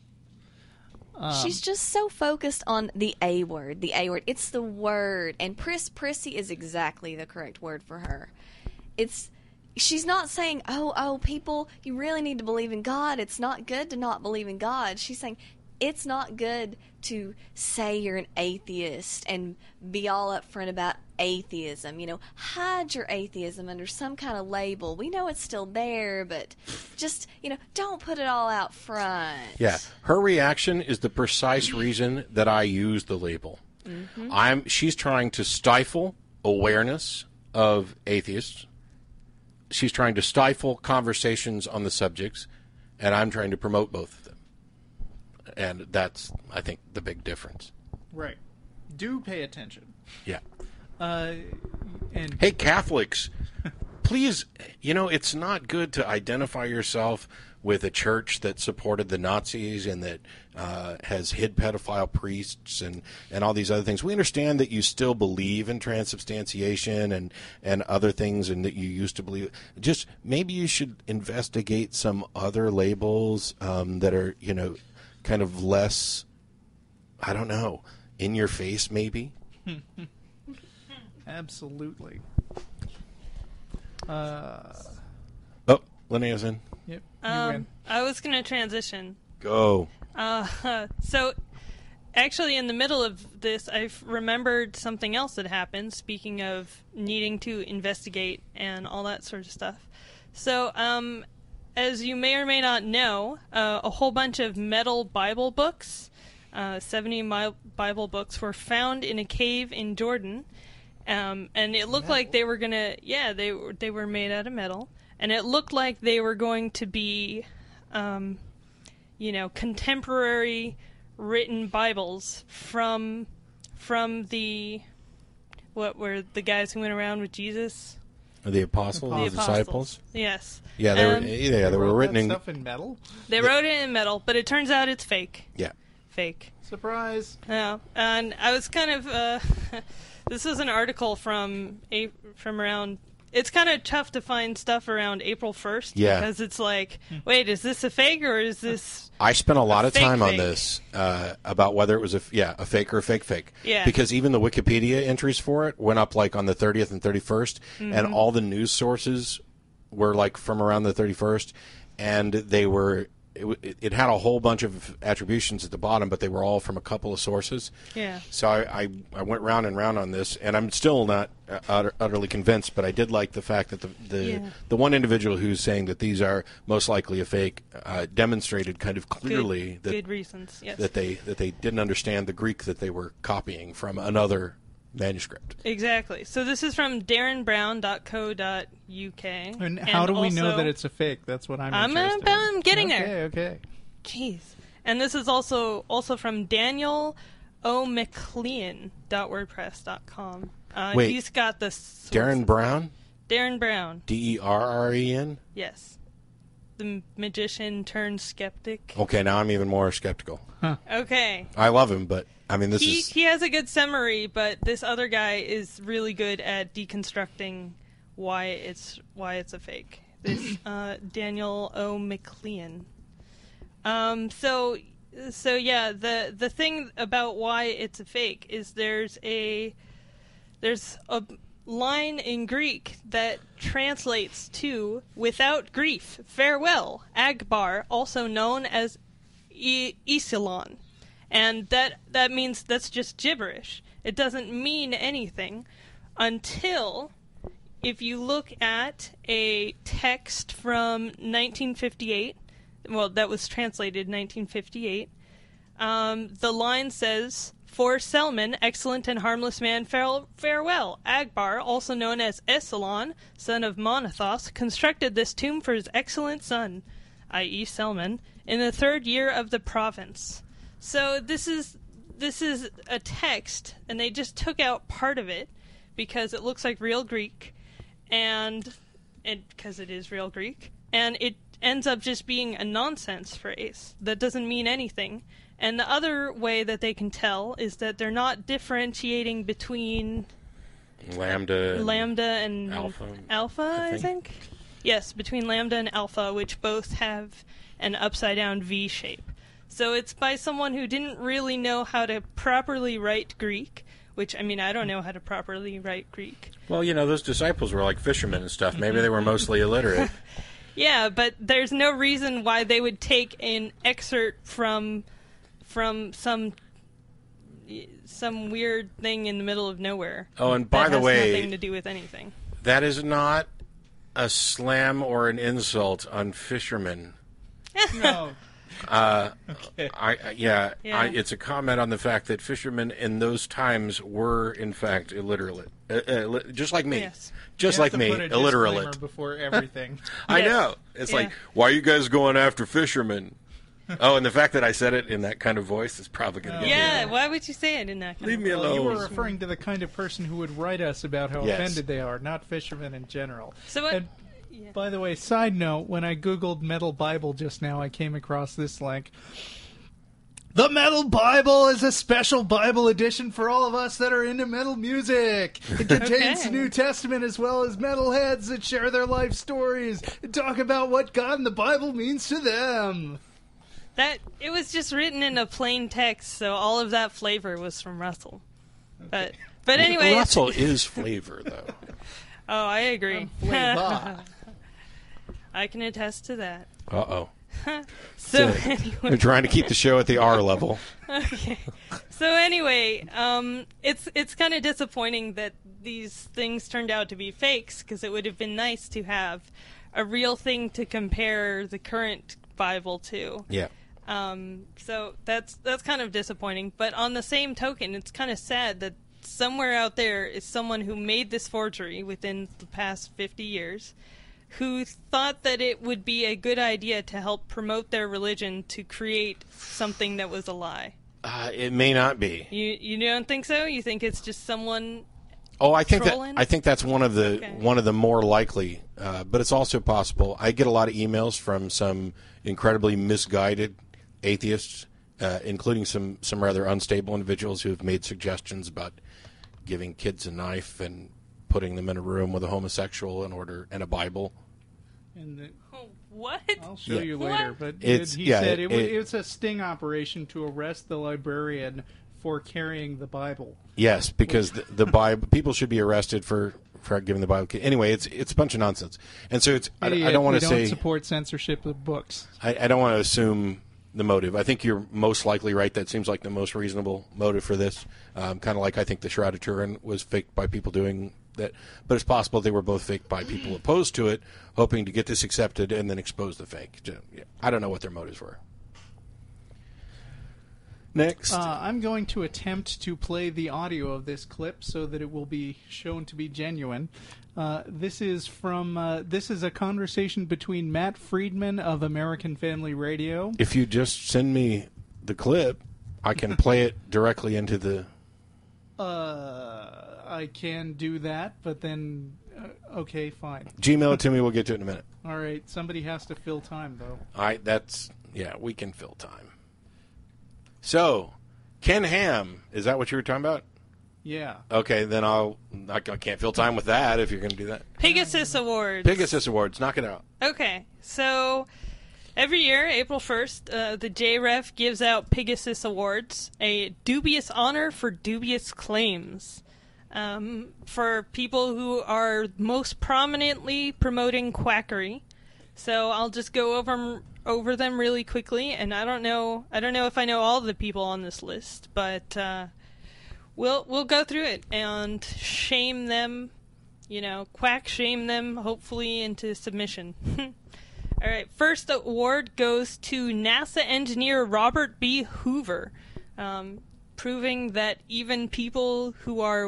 She's just so focused on the A word. The A word. It's the word. And prissy is exactly the correct word for her. She's not saying, oh, people, you really need to believe in God. It's not good to not believe in God. She's saying, it's not good to say you're an atheist and be all upfront about atheism. Hide your atheism under some kind of label. We know it's still there, but just, don't put it all out front. Yeah. Her reaction is the precise reason that I use the label. Mm-hmm. She's trying to stifle awareness of atheists. She's trying to stifle conversations on the subjects, and I'm trying to promote both of them. And that's, I think, the big difference. Right. Do pay attention. Yeah. And hey, Catholics, please, it's not good to identify yourself with a church that supported the Nazis and that has hid pedophile priests and all these other things. We understand that you still believe in transubstantiation and other things and that you used to believe. Just maybe you should investigate some other labels that are, kind of less, I don't know, in your face maybe. Absolutely. Linnea's in. Yep. You win. I was going to transition. Go. So, actually, in the middle of this, I've remembered something else that happened, speaking of needing to investigate and all that sort of stuff. So, as you may or may not know, a whole bunch of metal Bible books, 70 Bible books, were found in a cave in Jordan. And it looked like they were going to, they were made out of metal. And it looked like they were going to be, contemporary written Bibles from the, what were the guys who went around with Jesus? The apostles, the disciples. Yes. Yeah, they were written in stuff in metal. They wrote it in metal, but it turns out it's fake. Yeah. Fake. Surprise. Yeah, and I was kind of. This was an article from around. It's kind of tough to find stuff around April 1st. Yeah. Because it's like, wait, is this a fake or is this? I spent a lot of time fake? on this about whether it was a fake or a fake. Yeah. Because even the Wikipedia entries for it went up like on the 30th and 31st, and all the news sources were like from around the 31st, and they were. It had a whole bunch of attributions at the bottom, but they were all from a couple of sources. Yeah. So I went round and round on this, and I'm still not utterly convinced, but I did like the fact that the one individual who's saying that these are most likely a fake demonstrated kind of clearly good reasons. Yes. that they didn't understand the Greek that they were copying from another manuscript. Exactly. So this is from darrenbrown.co.uk. And how do we know that it's a fake? That's what I'm interested in. I'm getting there. Okay. Jeez. And this is also from Daniel O. McLean.wordpress.com. Wait, he's got the sources. Darren Brown? Darren Brown. Derren? Yes. The magician turned skeptic. Okay, now I'm even more skeptical. Huh. Okay. I love him, but I mean, He has a good summary, but this other guy is really good at deconstructing why it's a fake. This Daniel O. McLean. So yeah, the thing about why it's a fake is there's a line in Greek that translates to "without grief, farewell, Agbar," also known as Isilon. And that means that's just gibberish. It doesn't mean anything until if you look at a text from 1958, well, that was translated in 1958, the line says, "For Selman, excellent and harmless man, farewell. Agbar, also known as Esilon, son of Monothos, constructed this tomb for his excellent son," i.e. Selman, "in the 3rd year of the province." So this is a text, and they just took out part of it because it looks like real Greek, and because it is real Greek, and ends up just being a nonsense phrase that doesn't mean anything. And the other way that they can tell is that they're not differentiating between lambda and alpha, I think. Yes, between lambda and alpha, which both have an upside-down V shape. So it's by someone who didn't really know how to properly write Greek, which, I mean, I don't know how to properly write Greek. Well, those disciples were like fishermen and stuff. Maybe they were mostly illiterate. Yeah, but there's no reason why they would take an excerpt from some weird thing in the middle of nowhere. Oh, and by the way, that has nothing to do with anything. That is not a slam or an insult on fishermen. No. Okay. It's a comment on the fact that fishermen in those times were, in fact, illiterate, just like me. Yes. Just like me, illiterate. Before everything. I know. It's like, why are you guys going after fishermen? Oh, and the fact that I said it in that kind of voice is probably going to get me. Why would you say it in that kind Leave of me voice? alone. You were referring to the kind of person who would write us about how offended they are, not fishermen in general. So what? By the way, side note, when I Googled Metal Bible just now, I came across this link. The Metal Bible is a special Bible edition for all of us that are into metal music. It contains the New Testament as well as metalheads that share their life stories and talk about what God and the Bible means to them. It was just written in a plain text, so all of that flavor was from Russell. Okay. But anyway, Russell is flavor, though. Oh, I agree. Flavor. I can attest to that. Uh-oh. So anyway. They're trying to keep the show at the R level. Okay. So anyway, it's kind of disappointing that these things turned out to be fakes, because it would have been nice to have a real thing to compare the current Bible to. Yeah. So that's kind of disappointing. But on the same token, it's kind of sad that somewhere out there is someone who made this forgery within the past 50 years, who thought that it would be a good idea to help promote their religion to create something that was a lie. It may not be. You don't think so? You think it's just someone? Oh, I think trolling? I think that's one of the more likely, but it's also possible. I get a lot of emails from some incredibly misguided atheists, including some rather unstable individuals who have made suggestions about giving kids a knife and putting them in a room with a homosexual and a Bible. What? I'll show you later. But he said it was a sting operation to arrest the librarian for carrying the Bible. Yes, because the Bible, people should be arrested for giving the Bible. Anyway, it's a bunch of nonsense, and so I don't want to say don't support censorship of books. I don't want to assume the motive. I think you're most likely right. That seems like the most reasonable motive for this. Kind of like I think the Shroud of Turin was faked by people doing that, but it's possible they were both faked by people opposed to it, hoping to get this accepted and then expose the fake. I don't know what their motives were. Next. I'm going to attempt to play the audio of this clip so that it will be shown to be genuine. This is a conversation between Matt Friedman of American Family Radio. If you just send me the clip, I can play it directly into the... I can do that, but then... okay, fine. Gmail it to me, we'll get to it in a minute. All right, somebody has to fill time, though. All right, we can fill time. So, Ken Ham, is that what you were talking about? Yeah. Okay, then I can't fill time with that if you're going to do that. Pegasus Awards. Pegasus Awards, knock it out. Okay, so every year, April 1st, the JREF gives out Pegasus Awards, a dubious honor for dubious claims, for people who are most prominently promoting quackery. So I'll just go over them really quickly, and I don't know if I know all the people on this list, but we'll go through it and shame them, quack shame them, hopefully into submission. All right, first award goes to NASA engineer Robert B. Hoover, proving that even people who are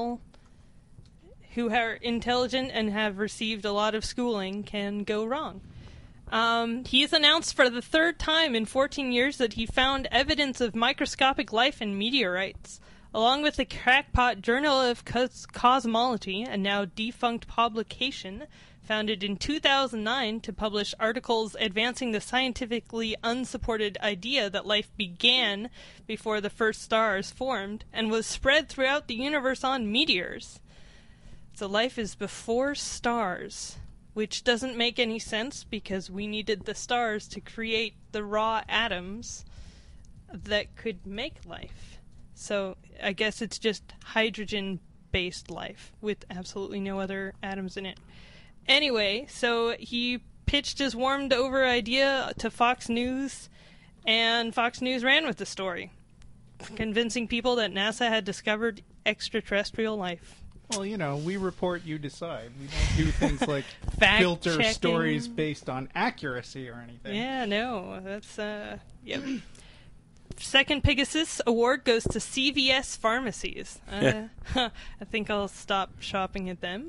intelligent and have received a lot of schooling can go wrong. He's announced for the third time in 14 years that he found evidence of microscopic life in meteorites, along with the crackpot Journal of Cosmology, a now defunct publication, founded in 2009 to publish articles advancing the scientifically unsupported idea that life began before the first stars formed and was spread throughout the universe on meteors. So life is before stars, which doesn't make any sense because we needed the stars to create the raw atoms that could make life. So I guess it's just hydrogen-based life with absolutely no other atoms in it. Anyway, so he pitched his warmed-over idea to Fox News, and Fox News ran with the story, convincing people that NASA had discovered extraterrestrial life. Well, you know, we report, you decide. We don't do things like filter Fact-checking. stories based on accuracy or anything. Yeah, no, that's, yep. Second Pegasus Award goes to CVS Pharmacies. I think I'll stop shopping at them.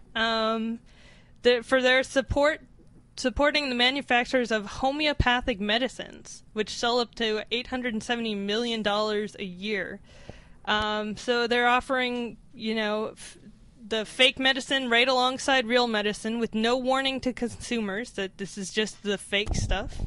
For their supporting the manufacturers of homeopathic medicines, which sell up to $870 million a year. So they're offering, you know, the fake medicine right alongside real medicine with no warning to consumers that this is just the fake stuff.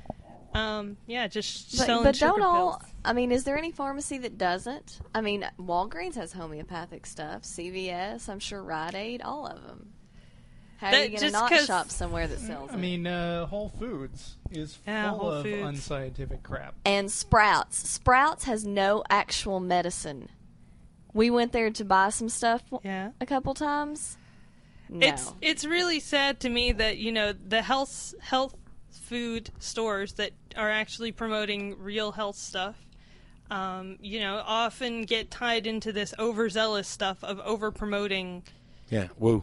Just selling but sugar don't all, pills. I mean, is there any pharmacy that doesn't? I mean, Walgreens has homeopathic stuff, CVS, I'm sure Rite Aid, all of them. How are you going to not shop somewhere that sells it? I mean, Whole Foods is full of unscientific crap. And Sprouts has no actual medicine. We went there to buy some stuff a couple times. No. It's really sad to me that, you know, the health food stores that are actually promoting real health stuff, you know, often get tied into this overzealous stuff of over-promoting. Yeah, woo.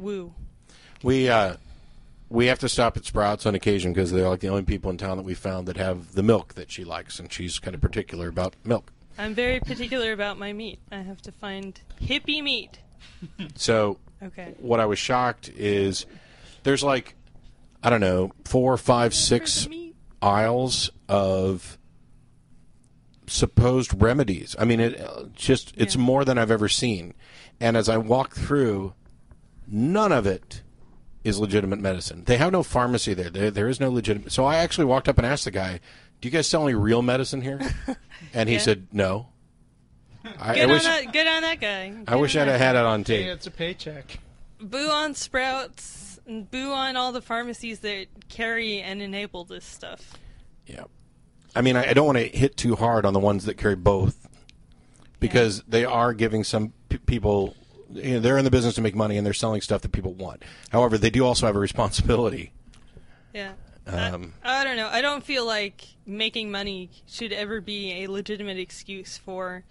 We have to stop at Sprouts on occasion because they're like the only people in town that we found that have the milk that she likes, and she's kind of particular about milk. I'm very particular about my meat. I have to find hippie meat. So, what I was shocked is there's like, I don't know, 4, 5, 6 aisles of supposed remedies. I mean, it's more than I've ever seen. And as I walked through, none of it is legitimate medicine. They have no pharmacy there. There is no legitimate. So I actually walked up and asked the guy, "Do you guys sell any real medicine here?" And he said, "No." Good on that guy. I wish I'd have had it on tape. Hey, it's a paycheck. Boo on Sprouts, and boo on all the pharmacies that carry and enable this stuff. Yeah. I mean, I don't want to hit too hard on the ones that carry both because they are giving some people, you know, they're in the business to make money and they're selling stuff that people want. However, they do also have a responsibility. Yeah. I don't know. I don't feel like making money should ever be a legitimate excuse for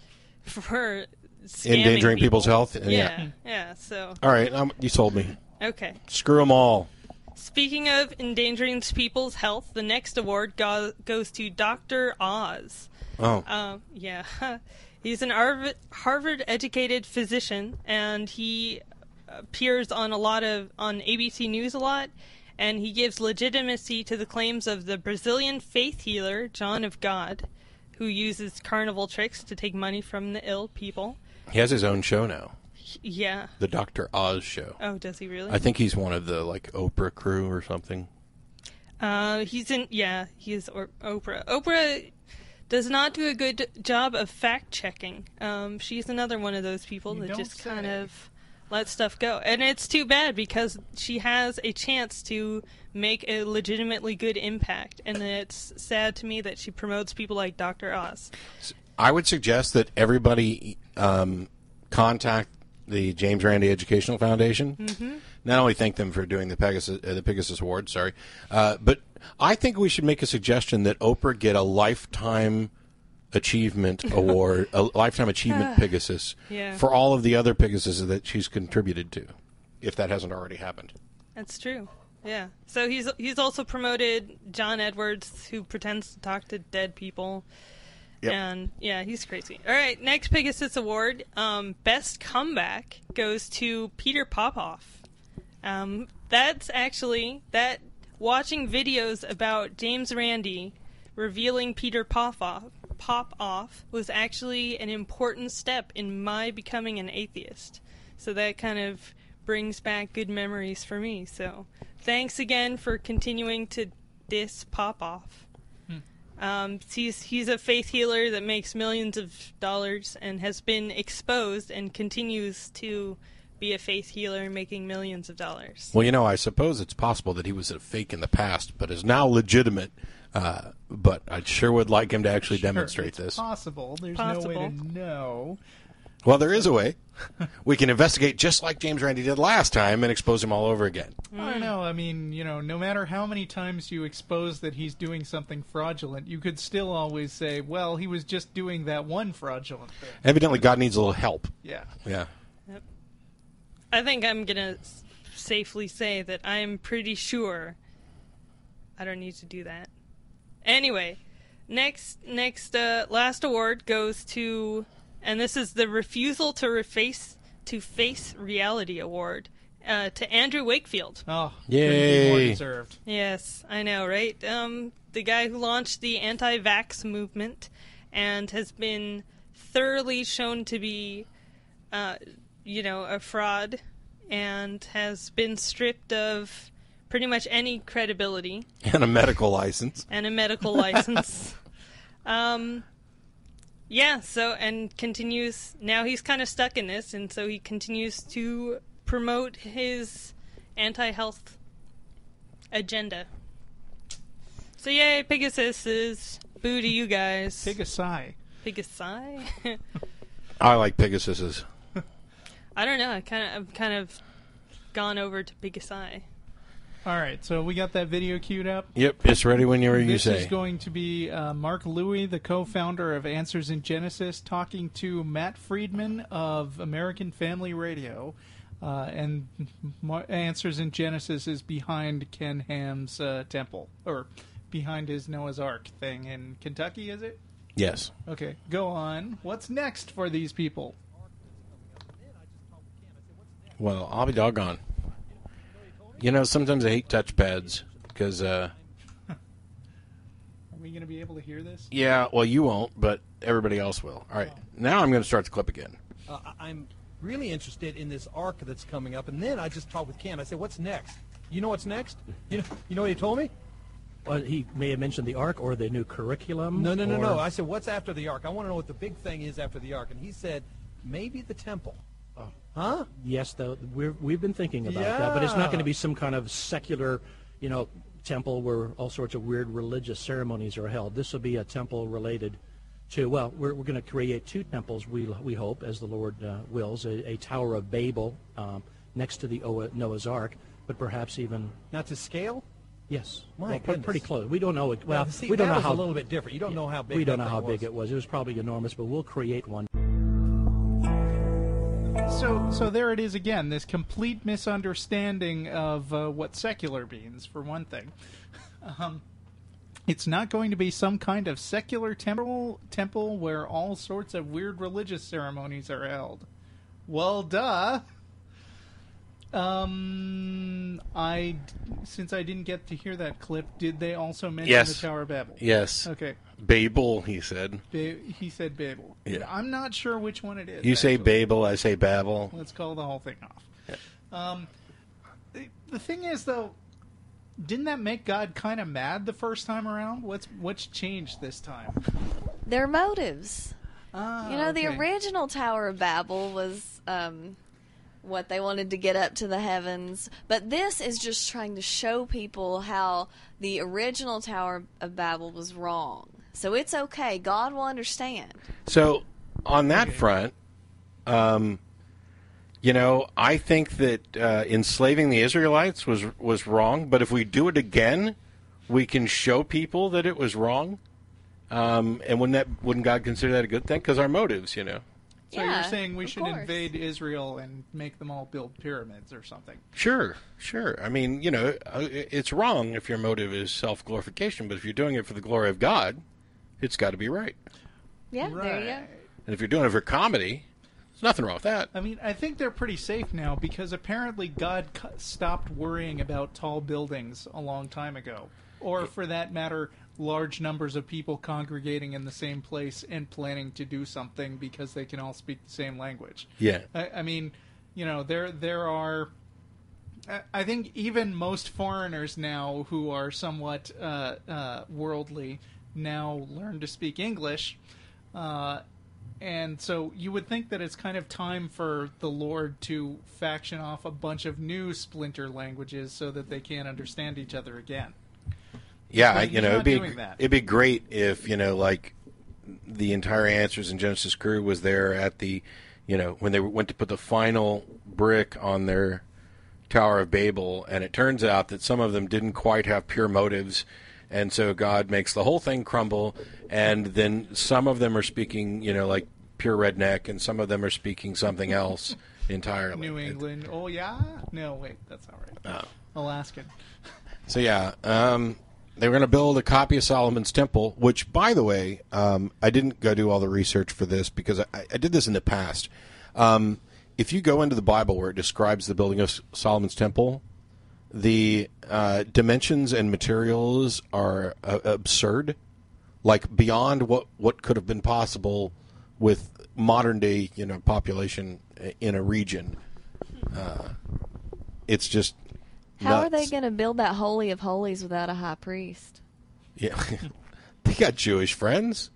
endangering people's health. Yeah. So. All right, you sold me. Okay. Screw them all. Speaking of endangering people's health, the next award goes to Dr. Oz. Oh. Yeah. He's an Harvard-educated physician, and he appears on ABC News a lot, and he gives legitimacy to the claims of the Brazilian faith healer, John of God, who uses carnival tricks to take money from the ill people. He has his own show now. Yeah. The Dr. Oz show. Oh, does he really? I think he's one of the, Oprah crew or something. He is Oprah. Oprah does not do a good job of fact-checking. She's another one of those people that just kind of let stuff go. And it's too bad because she has a chance to make a legitimately good impact. And it's sad to me that she promotes people like Dr. Oz. I would suggest that everybody contact the James Randi Educational Foundation. Mm-hmm. Not only thank them for doing the Pegasus Award, but I think we should make a suggestion that Oprah get a Lifetime Achievement Award, a Lifetime Achievement Pegasus for all of the other Pegasuses that she's contributed to, if that hasn't already happened. That's true. Yeah. So he's also promoted John Edwards, who pretends to talk to dead people. Yep. And, yeah, he's crazy. All right, next Pegasus Award, Best Comeback, goes to Peter Popoff. That's actually, watching videos about James Randi revealing Peter Popoff was actually an important step in my becoming an atheist. So that kind of brings back good memories for me. So thanks again for continuing to diss Popoff. He's a faith healer that makes millions of dollars and has been exposed and continues to be a faith healer making millions of dollars. Well, I suppose it's possible that he was a fake in the past, but is now legitimate. But I sure would like him to actually demonstrate this. Possible. There's no way to know. Well, there is a way. We can investigate just like James Randi did last time and expose him all over again. I don't know. I mean, no matter how many times you expose that he's doing something fraudulent, you could still always say, well, he was just doing that one fraudulent thing. Evidently, God needs a little help. Yeah. Yeah. Yep. I think I'm going to safely say that I'm pretty sure I don't need to do that. Anyway, last award goes to... And this is the Refusal to Face Reality Award to Andrew Wakefield. Oh, yay! More deserved. Yes, I know, right? The guy who launched the anti-vax movement and has been thoroughly shown to be, a fraud and has been stripped of pretty much any credibility. And a medical license. Yeah, and continues, now he's kind of stuck in this, and so he continues to promote his anti-health agenda. So yay, Pegasus, boo to you guys. Pegasi. I like Pegasuses. I don't know, I've kind of gone over to Pegasi. All right, so we got that video queued up. Yep, it's ready whenever you say. This is going to be Mark Louie, the co-founder of Answers in Genesis, talking to Matt Friedman of American Family Radio. And Answers in Genesis is behind Ken Ham's temple, or behind his Noah's Ark thing in Kentucky, is it? Yes. Okay, go on. What's next for these people? Well, I'll be doggone. Sometimes I hate touchpads because... Are we going to be able to hear this? Yeah, well, you won't, but everybody else will. All right, now I'm going to start the clip again. I'm really interested in this arc that's coming up, and then I just talked with Ken. I said, what's next? You know what's next? You know what he told me? Well, he may have mentioned the arc or the new curriculum. No. I said, what's after the ark? I want to know what the big thing is after the ark. And he said, maybe the temple. Huh? Yes, we've been thinking about that, but it's not going to be some kind of secular, temple where all sorts of weird religious ceremonies are held. This will be a temple related to, well, we're going to create two temples, we hope, as the Lord wills, a Tower of Babel next to the Noah's Ark, but perhaps even... Not to scale? Yes. My goodness. Pretty close. We don't know. Well, we don't know how... a little bit different. You don't know how big we don't know how big it was. It was probably enormous, but we'll create one. So there it is again, this complete misunderstanding of what secular means, for one thing. It's not going to be some kind of secular temple where all sorts of weird religious ceremonies are held. Well, duh. Since I didn't get to hear that clip, did they also mention the Tower of Babel? Yes. Okay. Babel, he said. He said Babel. Yeah. I'm not sure which one it is. You say Babel, I say Babel. Let's call the whole thing off. Yeah. The thing is, though, didn't that make God kind of mad the first time around? What's changed this time? Their motives. Okay. The original Tower of Babel was what they wanted to get up to the heavens, but this is just trying to show people how the original Tower of Babel was wrong. So it's okay. God will understand. So on that front, I think that enslaving the Israelites was wrong, but if we do it again, we can show people that it was wrong. And wouldn't God consider that a good thing? Because our motives, So you're saying we should invade Israel and make them all build pyramids or something? Sure. I mean, it's wrong if your motive is self-glorification, but if you're doing it for the glory of God, it's got to be right. Yeah, right. There you go. And if you're doing it for comedy, there's nothing wrong with that. I mean, I think they're pretty safe now because apparently God stopped worrying about tall buildings a long time ago. Or, for that matter, large numbers of people congregating in the same place and planning to do something because they can all speak the same language. Yeah. I mean, there are. I think even most foreigners now who are somewhat worldly now learn to speak English. And so you would think that it's kind of time for the Lord to faction off a bunch of new splinter languages so that they can't understand each other again. Yeah, it'd be great if, like the entire Answers in Genesis crew was there at the, when they went to put the final brick on their Tower of Babel, and it turns out that some of them didn't quite have pure motives, and so God makes the whole thing crumble, and then some of them are speaking, like pure redneck, and some of them are speaking something else entirely. New England. Oh, yeah? No, wait, that's not right. Oh. Alaskan. So, yeah, they were going to build a copy of Solomon's Temple, which, by the way, I didn't go do all the research for this because I did this in the past. If you go into the Bible where it describes the building of Solomon's Temple, the dimensions and materials are absurd, like beyond what could have been possible with modern day population in a region. It's just how nuts. are they going to build that Holy of Holies without a high priest? Yeah, they got Jewish friends.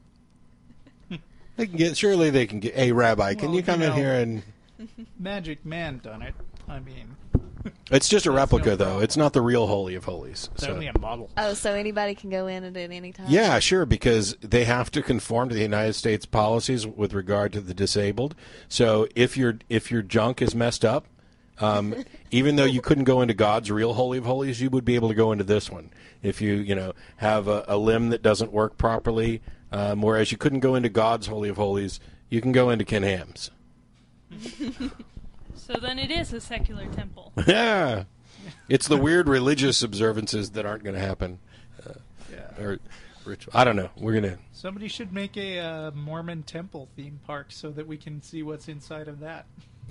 Surely they can get. Hey, Rabbi, can you come in here and? Magic Man done it. I mean, it's just a replica, though. It's not the real Holy of Holies. It's only a model. Oh, so anybody can go in at any time? Yeah, sure, because they have to conform to the United States policies with regard to the disabled. So if your junk is messed up, even though you couldn't go into God's real Holy of Holies, you would be able to go into this one. If you have a limb that doesn't work properly, whereas you couldn't go into God's Holy of Holies, you can go into Ken Ham's. So then it is a secular temple. Yeah. It's the weird religious observances that aren't going to happen. Or ritual. I don't know. We're going to... Somebody should make a Mormon temple theme park so that we can see what's inside of that.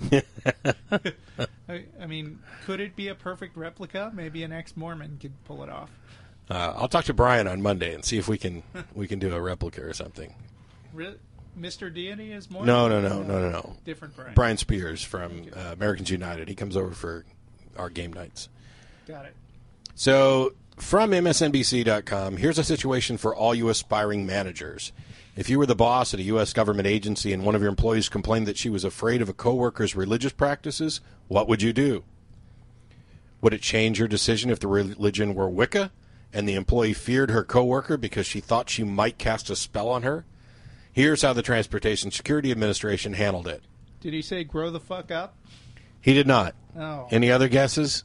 I mean, could it be a perfect replica? Maybe an ex-Mormon could pull it off. I'll talk to Brian on Monday and see if we can do a replica or something. Really? Mr. Deity is more? No. Different Brian. Brian Spears from Americans United. He comes over for our game nights. Got it. So, from MSNBC.com, here's a situation for all you aspiring managers. If you were the boss at a U.S. government agency and one of your employees complained that she was afraid of a coworker's religious practices, what would you do? Would it change your decision if the religion were Wicca and the employee feared her coworker because she thought she might cast a spell on her? Here's how the Transportation Security Administration handled it. Did he say grow the fuck up? He did not. Oh. Any other guesses?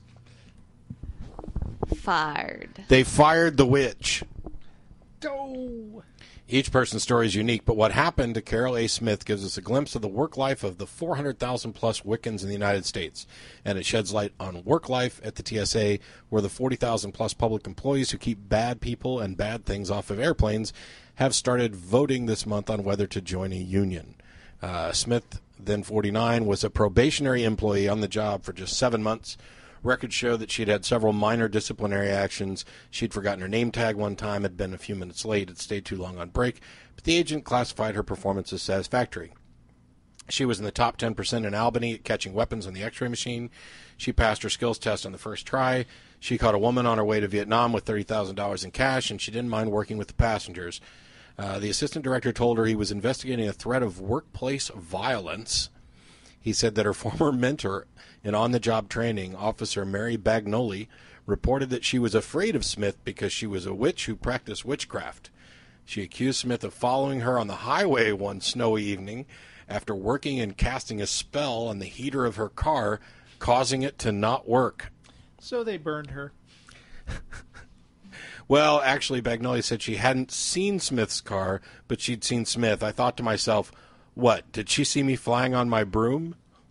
Fired. They fired the witch. Oh. Each person's story is unique, but what happened to Carol A. Smith gives us a glimpse of the work life of the 400,000-plus Wiccans in the United States, and it sheds light on work life at the TSA, where the 40,000-plus public employees who keep bad people and bad things off of airplanes have started voting this month on whether to join a union. Smith, then 49, was a probationary employee on the job for just 7 months. Records show that she'd had several minor disciplinary actions. She'd forgotten her name tag one time, had been a few minutes late, had stayed too long on break, but the agent classified her performance as satisfactory. She was in the top 10% in Albany at catching weapons on the X-ray machine. She passed her skills test on the first try. She caught a woman on her way to Vietnam with $30,000 in cash, and she didn't mind working with the passengers. The assistant director told her he was investigating a threat of workplace violence. He said that her former mentor in on-the-job training, Officer Mary Bagnoli, reported that she was afraid of Smith because she was a witch who practiced witchcraft. She accused Smith of following her on the highway one snowy evening after working and casting a spell on the heater of her car, causing it to not work. So they burned her. Well, actually, Bagnoli said she hadn't seen Smith's car, but she'd seen Smith. I thought to myself, what, did she see me flying on my broom?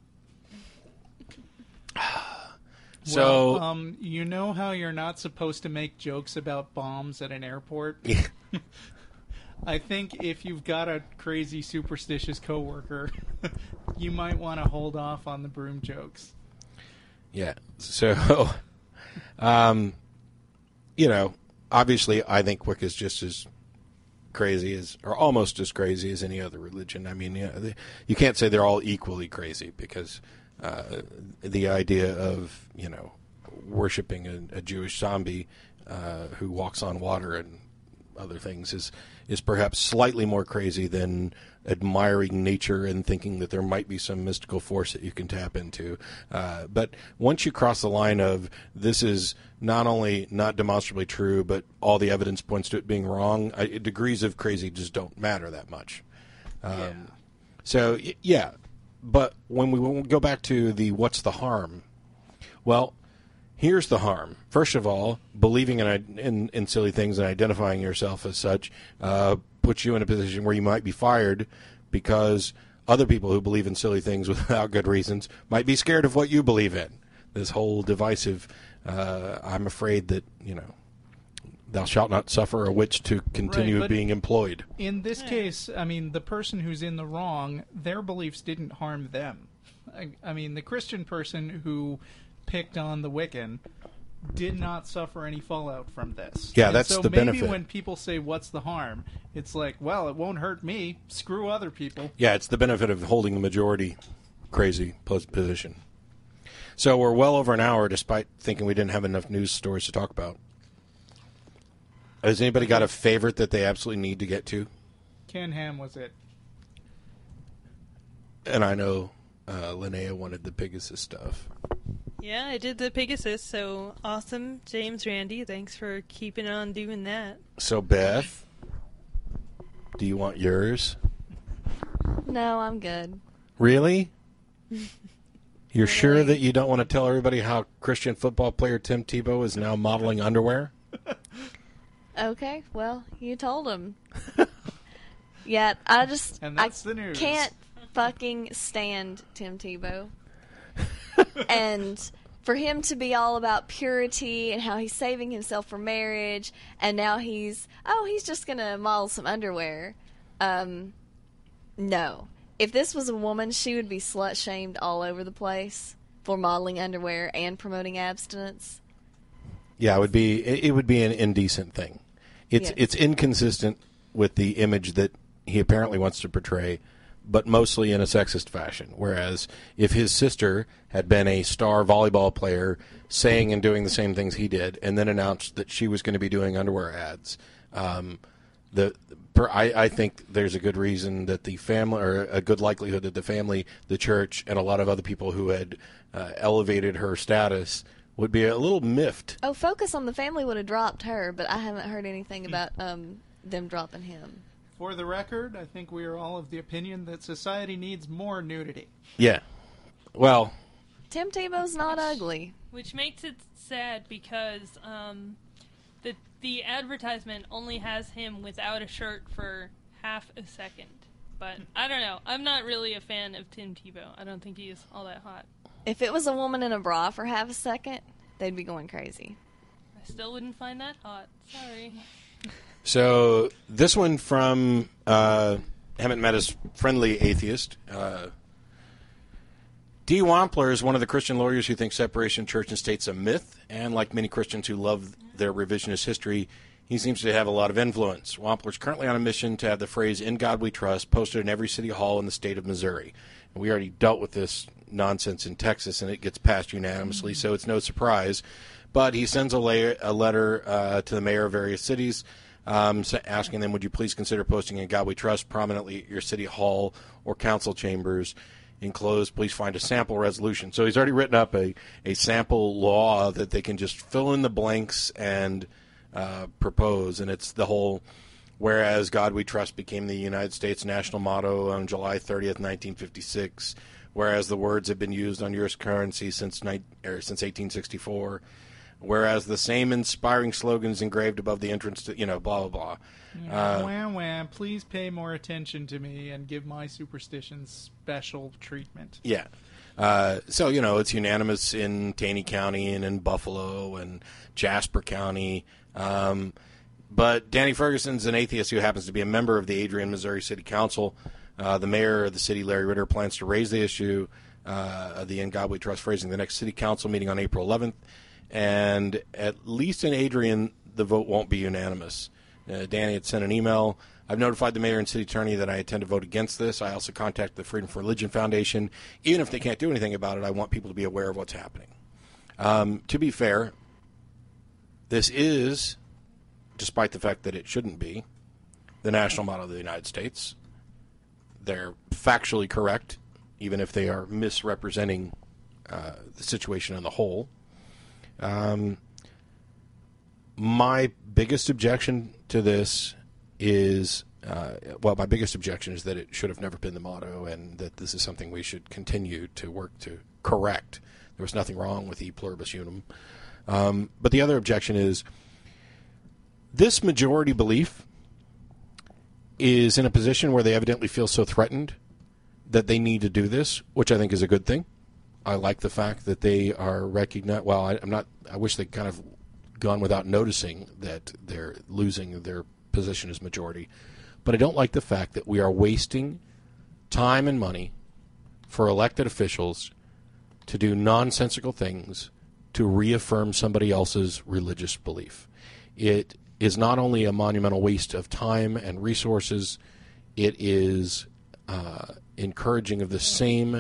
So, well, you know how you're not supposed to make jokes about bombs at an airport? Yeah. I think if you've got a crazy, superstitious coworker, you might want to hold off on the broom jokes. Yeah. So, obviously, I think Wicca is just as crazy as, or almost as crazy as any other religion. I mean, you can't say they're all equally crazy because the idea of, worshiping a Jewish zombie who walks on water and other things is perhaps slightly more crazy than admiring nature and thinking that there might be some mystical force that you can tap into. But once you cross the line of this is not only not demonstrably true, but all the evidence points to it being wrong, degrees of crazy just don't matter that much. So, yeah. But when we go back to the what's the harm, well, here's the harm. First of all, believing in silly things and identifying yourself as such puts you in a position where you might be fired because other people who believe in silly things without good reasons might be scared of what you believe in. This whole divisive, I'm afraid that, thou shalt not suffer a witch to continue being employed. In this case, I mean, the person who's in the wrong, their beliefs didn't harm them. I mean, the Christian person who picked on the Wiccan did not suffer any fallout from this. Yeah, that's the benefit. So maybe when people say, what's the harm? It's like, well, it won't hurt me. Screw other people. Yeah, it's the benefit of holding the majority crazy position. So we're well over an hour despite thinking we didn't have enough news stories to talk about. Has anybody got a favorite that they absolutely need to get to? Ken Ham was it. And I know Linnea wanted the Pegasus stuff. Yeah, I did the Pegasus, so awesome. James Randi, thanks for keeping on doing that. So, Beth, do you want yours? No, I'm good. Really? You're sure that you don't want to tell everybody how Christian football player Tim Tebow is now modeling underwear? Okay, well, you told him. Yeah, I the news. Can't fucking stand Tim Tebow. And for him to be all about purity and how he's saving himself for marriage, and now he's just going to model some underwear. No. If this was a woman, she would be slut-shamed all over the place for modeling underwear and promoting abstinence. Yeah, it would be an indecent thing. It's inconsistent with the image that he apparently wants to portray, but mostly in a sexist fashion. Whereas if his sister had been a star volleyball player saying and doing the same things he did and then announced that she was going to be doing underwear ads, I think there's a good reason that the family, or a good likelihood that the family, the church, and a lot of other people who had elevated her status would be a little miffed. Oh, Focus on the Family would have dropped her, but I haven't heard anything about them dropping him. For the record, I think we are all of the opinion that society needs more nudity. Yeah. Well, Tim Tebow's not ugly. Which makes it sad because the advertisement only has him without a shirt for half a second. But I don't know. I'm not really a fan of Tim Tebow. I don't think he is all that hot. If it was a woman in a bra for half a second, they'd be going crazy. I still wouldn't find that hot. Sorry. So this one from Haven't Met His Friendly Atheist. D. Wampler is one of the Christian lawyers who thinks separation of church and state's a myth, and like many Christians who love their revisionist history, he seems to have a lot of influence. Wampler is currently on a mission to have the phrase "In God We Trust" posted in every city hall in the state of Missouri. And we already dealt with this nonsense in Texas, and it gets passed unanimously, so it's no surprise. But he sends a letter to the mayor of various cities asking them, would you please consider posting "In God We Trust" prominently at your city hall or council chambers. Enclosed, please find a sample resolution. So he's already written up a sample law that they can just fill in the blanks and propose. And it's the whole, whereas God We Trust became the United States national motto on July 30th, 1956, whereas the words have been used on U.S. currency since 1864, whereas the same inspiring slogan is engraved above the entrance to, blah, blah, blah. Wham, please pay more attention to me and give my superstitions special treatment. Yeah. So, it's unanimous in Taney County and in Buffalo and Jasper County. But Danny Ferguson's an atheist who happens to be a member of the Adrian, Missouri City Council. The mayor of the city, Larry Ritter, plans to raise the issue of the "In God We Trust" phrasing the next city council meeting on April 11th. And at least in Adrian, the vote won't be unanimous. Danny had sent an email. I've notified the mayor and city attorney that I intend to vote against this. I also contacted the Freedom for Religion Foundation. Even if they can't do anything about it, I want people to be aware of what's happening. To be fair, this is, despite the fact that it shouldn't be, the national motto of the United States. They're factually correct, even if they are misrepresenting the situation on the whole. My biggest objection to this is, my biggest objection is that it should have never been the motto, and that this is something we should continue to work to correct. There was nothing wrong with E Pluribus Unum. But the other objection is, this majority belief is in a position where they evidently feel so threatened that they need to do this, which I think is a good thing. I like the fact that they are recognized. Well, I wish they'd kind of gone without noticing that they're losing their position as majority. But I don't like the fact that we are wasting time and money for elected officials to do nonsensical things to reaffirm somebody else's religious belief. It is not only a monumental waste of time and resources, it is encouraging of the same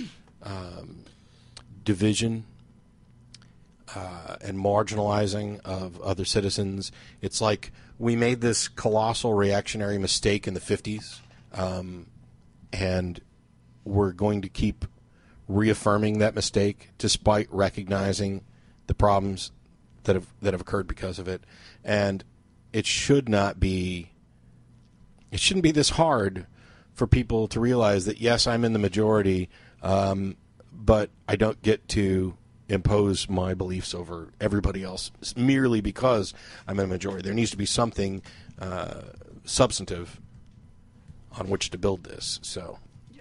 division and marginalizing of other citizens. It's like we made this colossal reactionary mistake in the 50s, and we're going to keep reaffirming that mistake despite recognizing the problems that have occurred because of it. And it shouldn't be this hard for people to realize that, yes, I'm in the majority, but I don't get to impose my beliefs over everybody else merely because I'm in a majority. There needs to be something substantive on which to build this. So,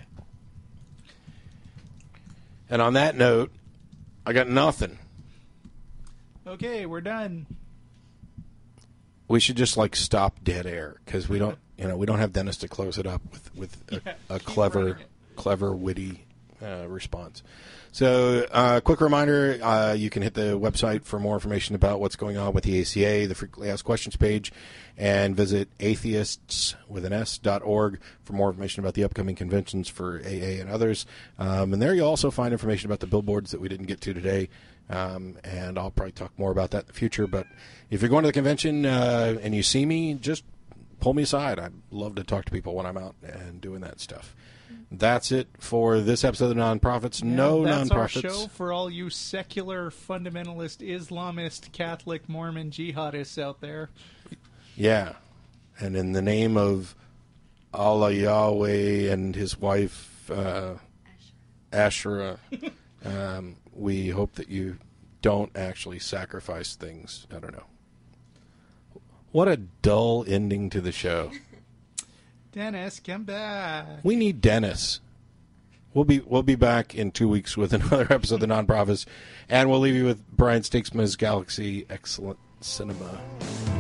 and on that note, I got nothing. Okay, we're done. We should just stop dead air because we don't have Dennis to close it up with a clever, witty response. So, quick reminder, you can hit the website for more information about what's going on with the ACA, the Frequently Asked Questions page, and visit atheists.org for more information about the upcoming conventions for AA and others. And there you'll also find information about the billboards that we didn't get to today, and I'll probably talk more about that in the future. But if you're going to the convention and you see me, just pull me aside. I'd love to talk to people when I'm out and doing that stuff. That's it for this episode of Nonprofits. That's Nonprofits. Our show for all you secular, fundamentalist, Islamist, Catholic, Mormon, jihadists out there. Yeah. And in the name of Allah Yahweh and his wife, Asherah, we hope that you don't actually sacrifice things. I don't know. What a dull ending to the show. Dennis, come back. We need Dennis. We'll be back in 2 weeks with another episode of the Nonprofits, and we'll leave you with Brian Steiksma's Galaxy Excellent Cinema.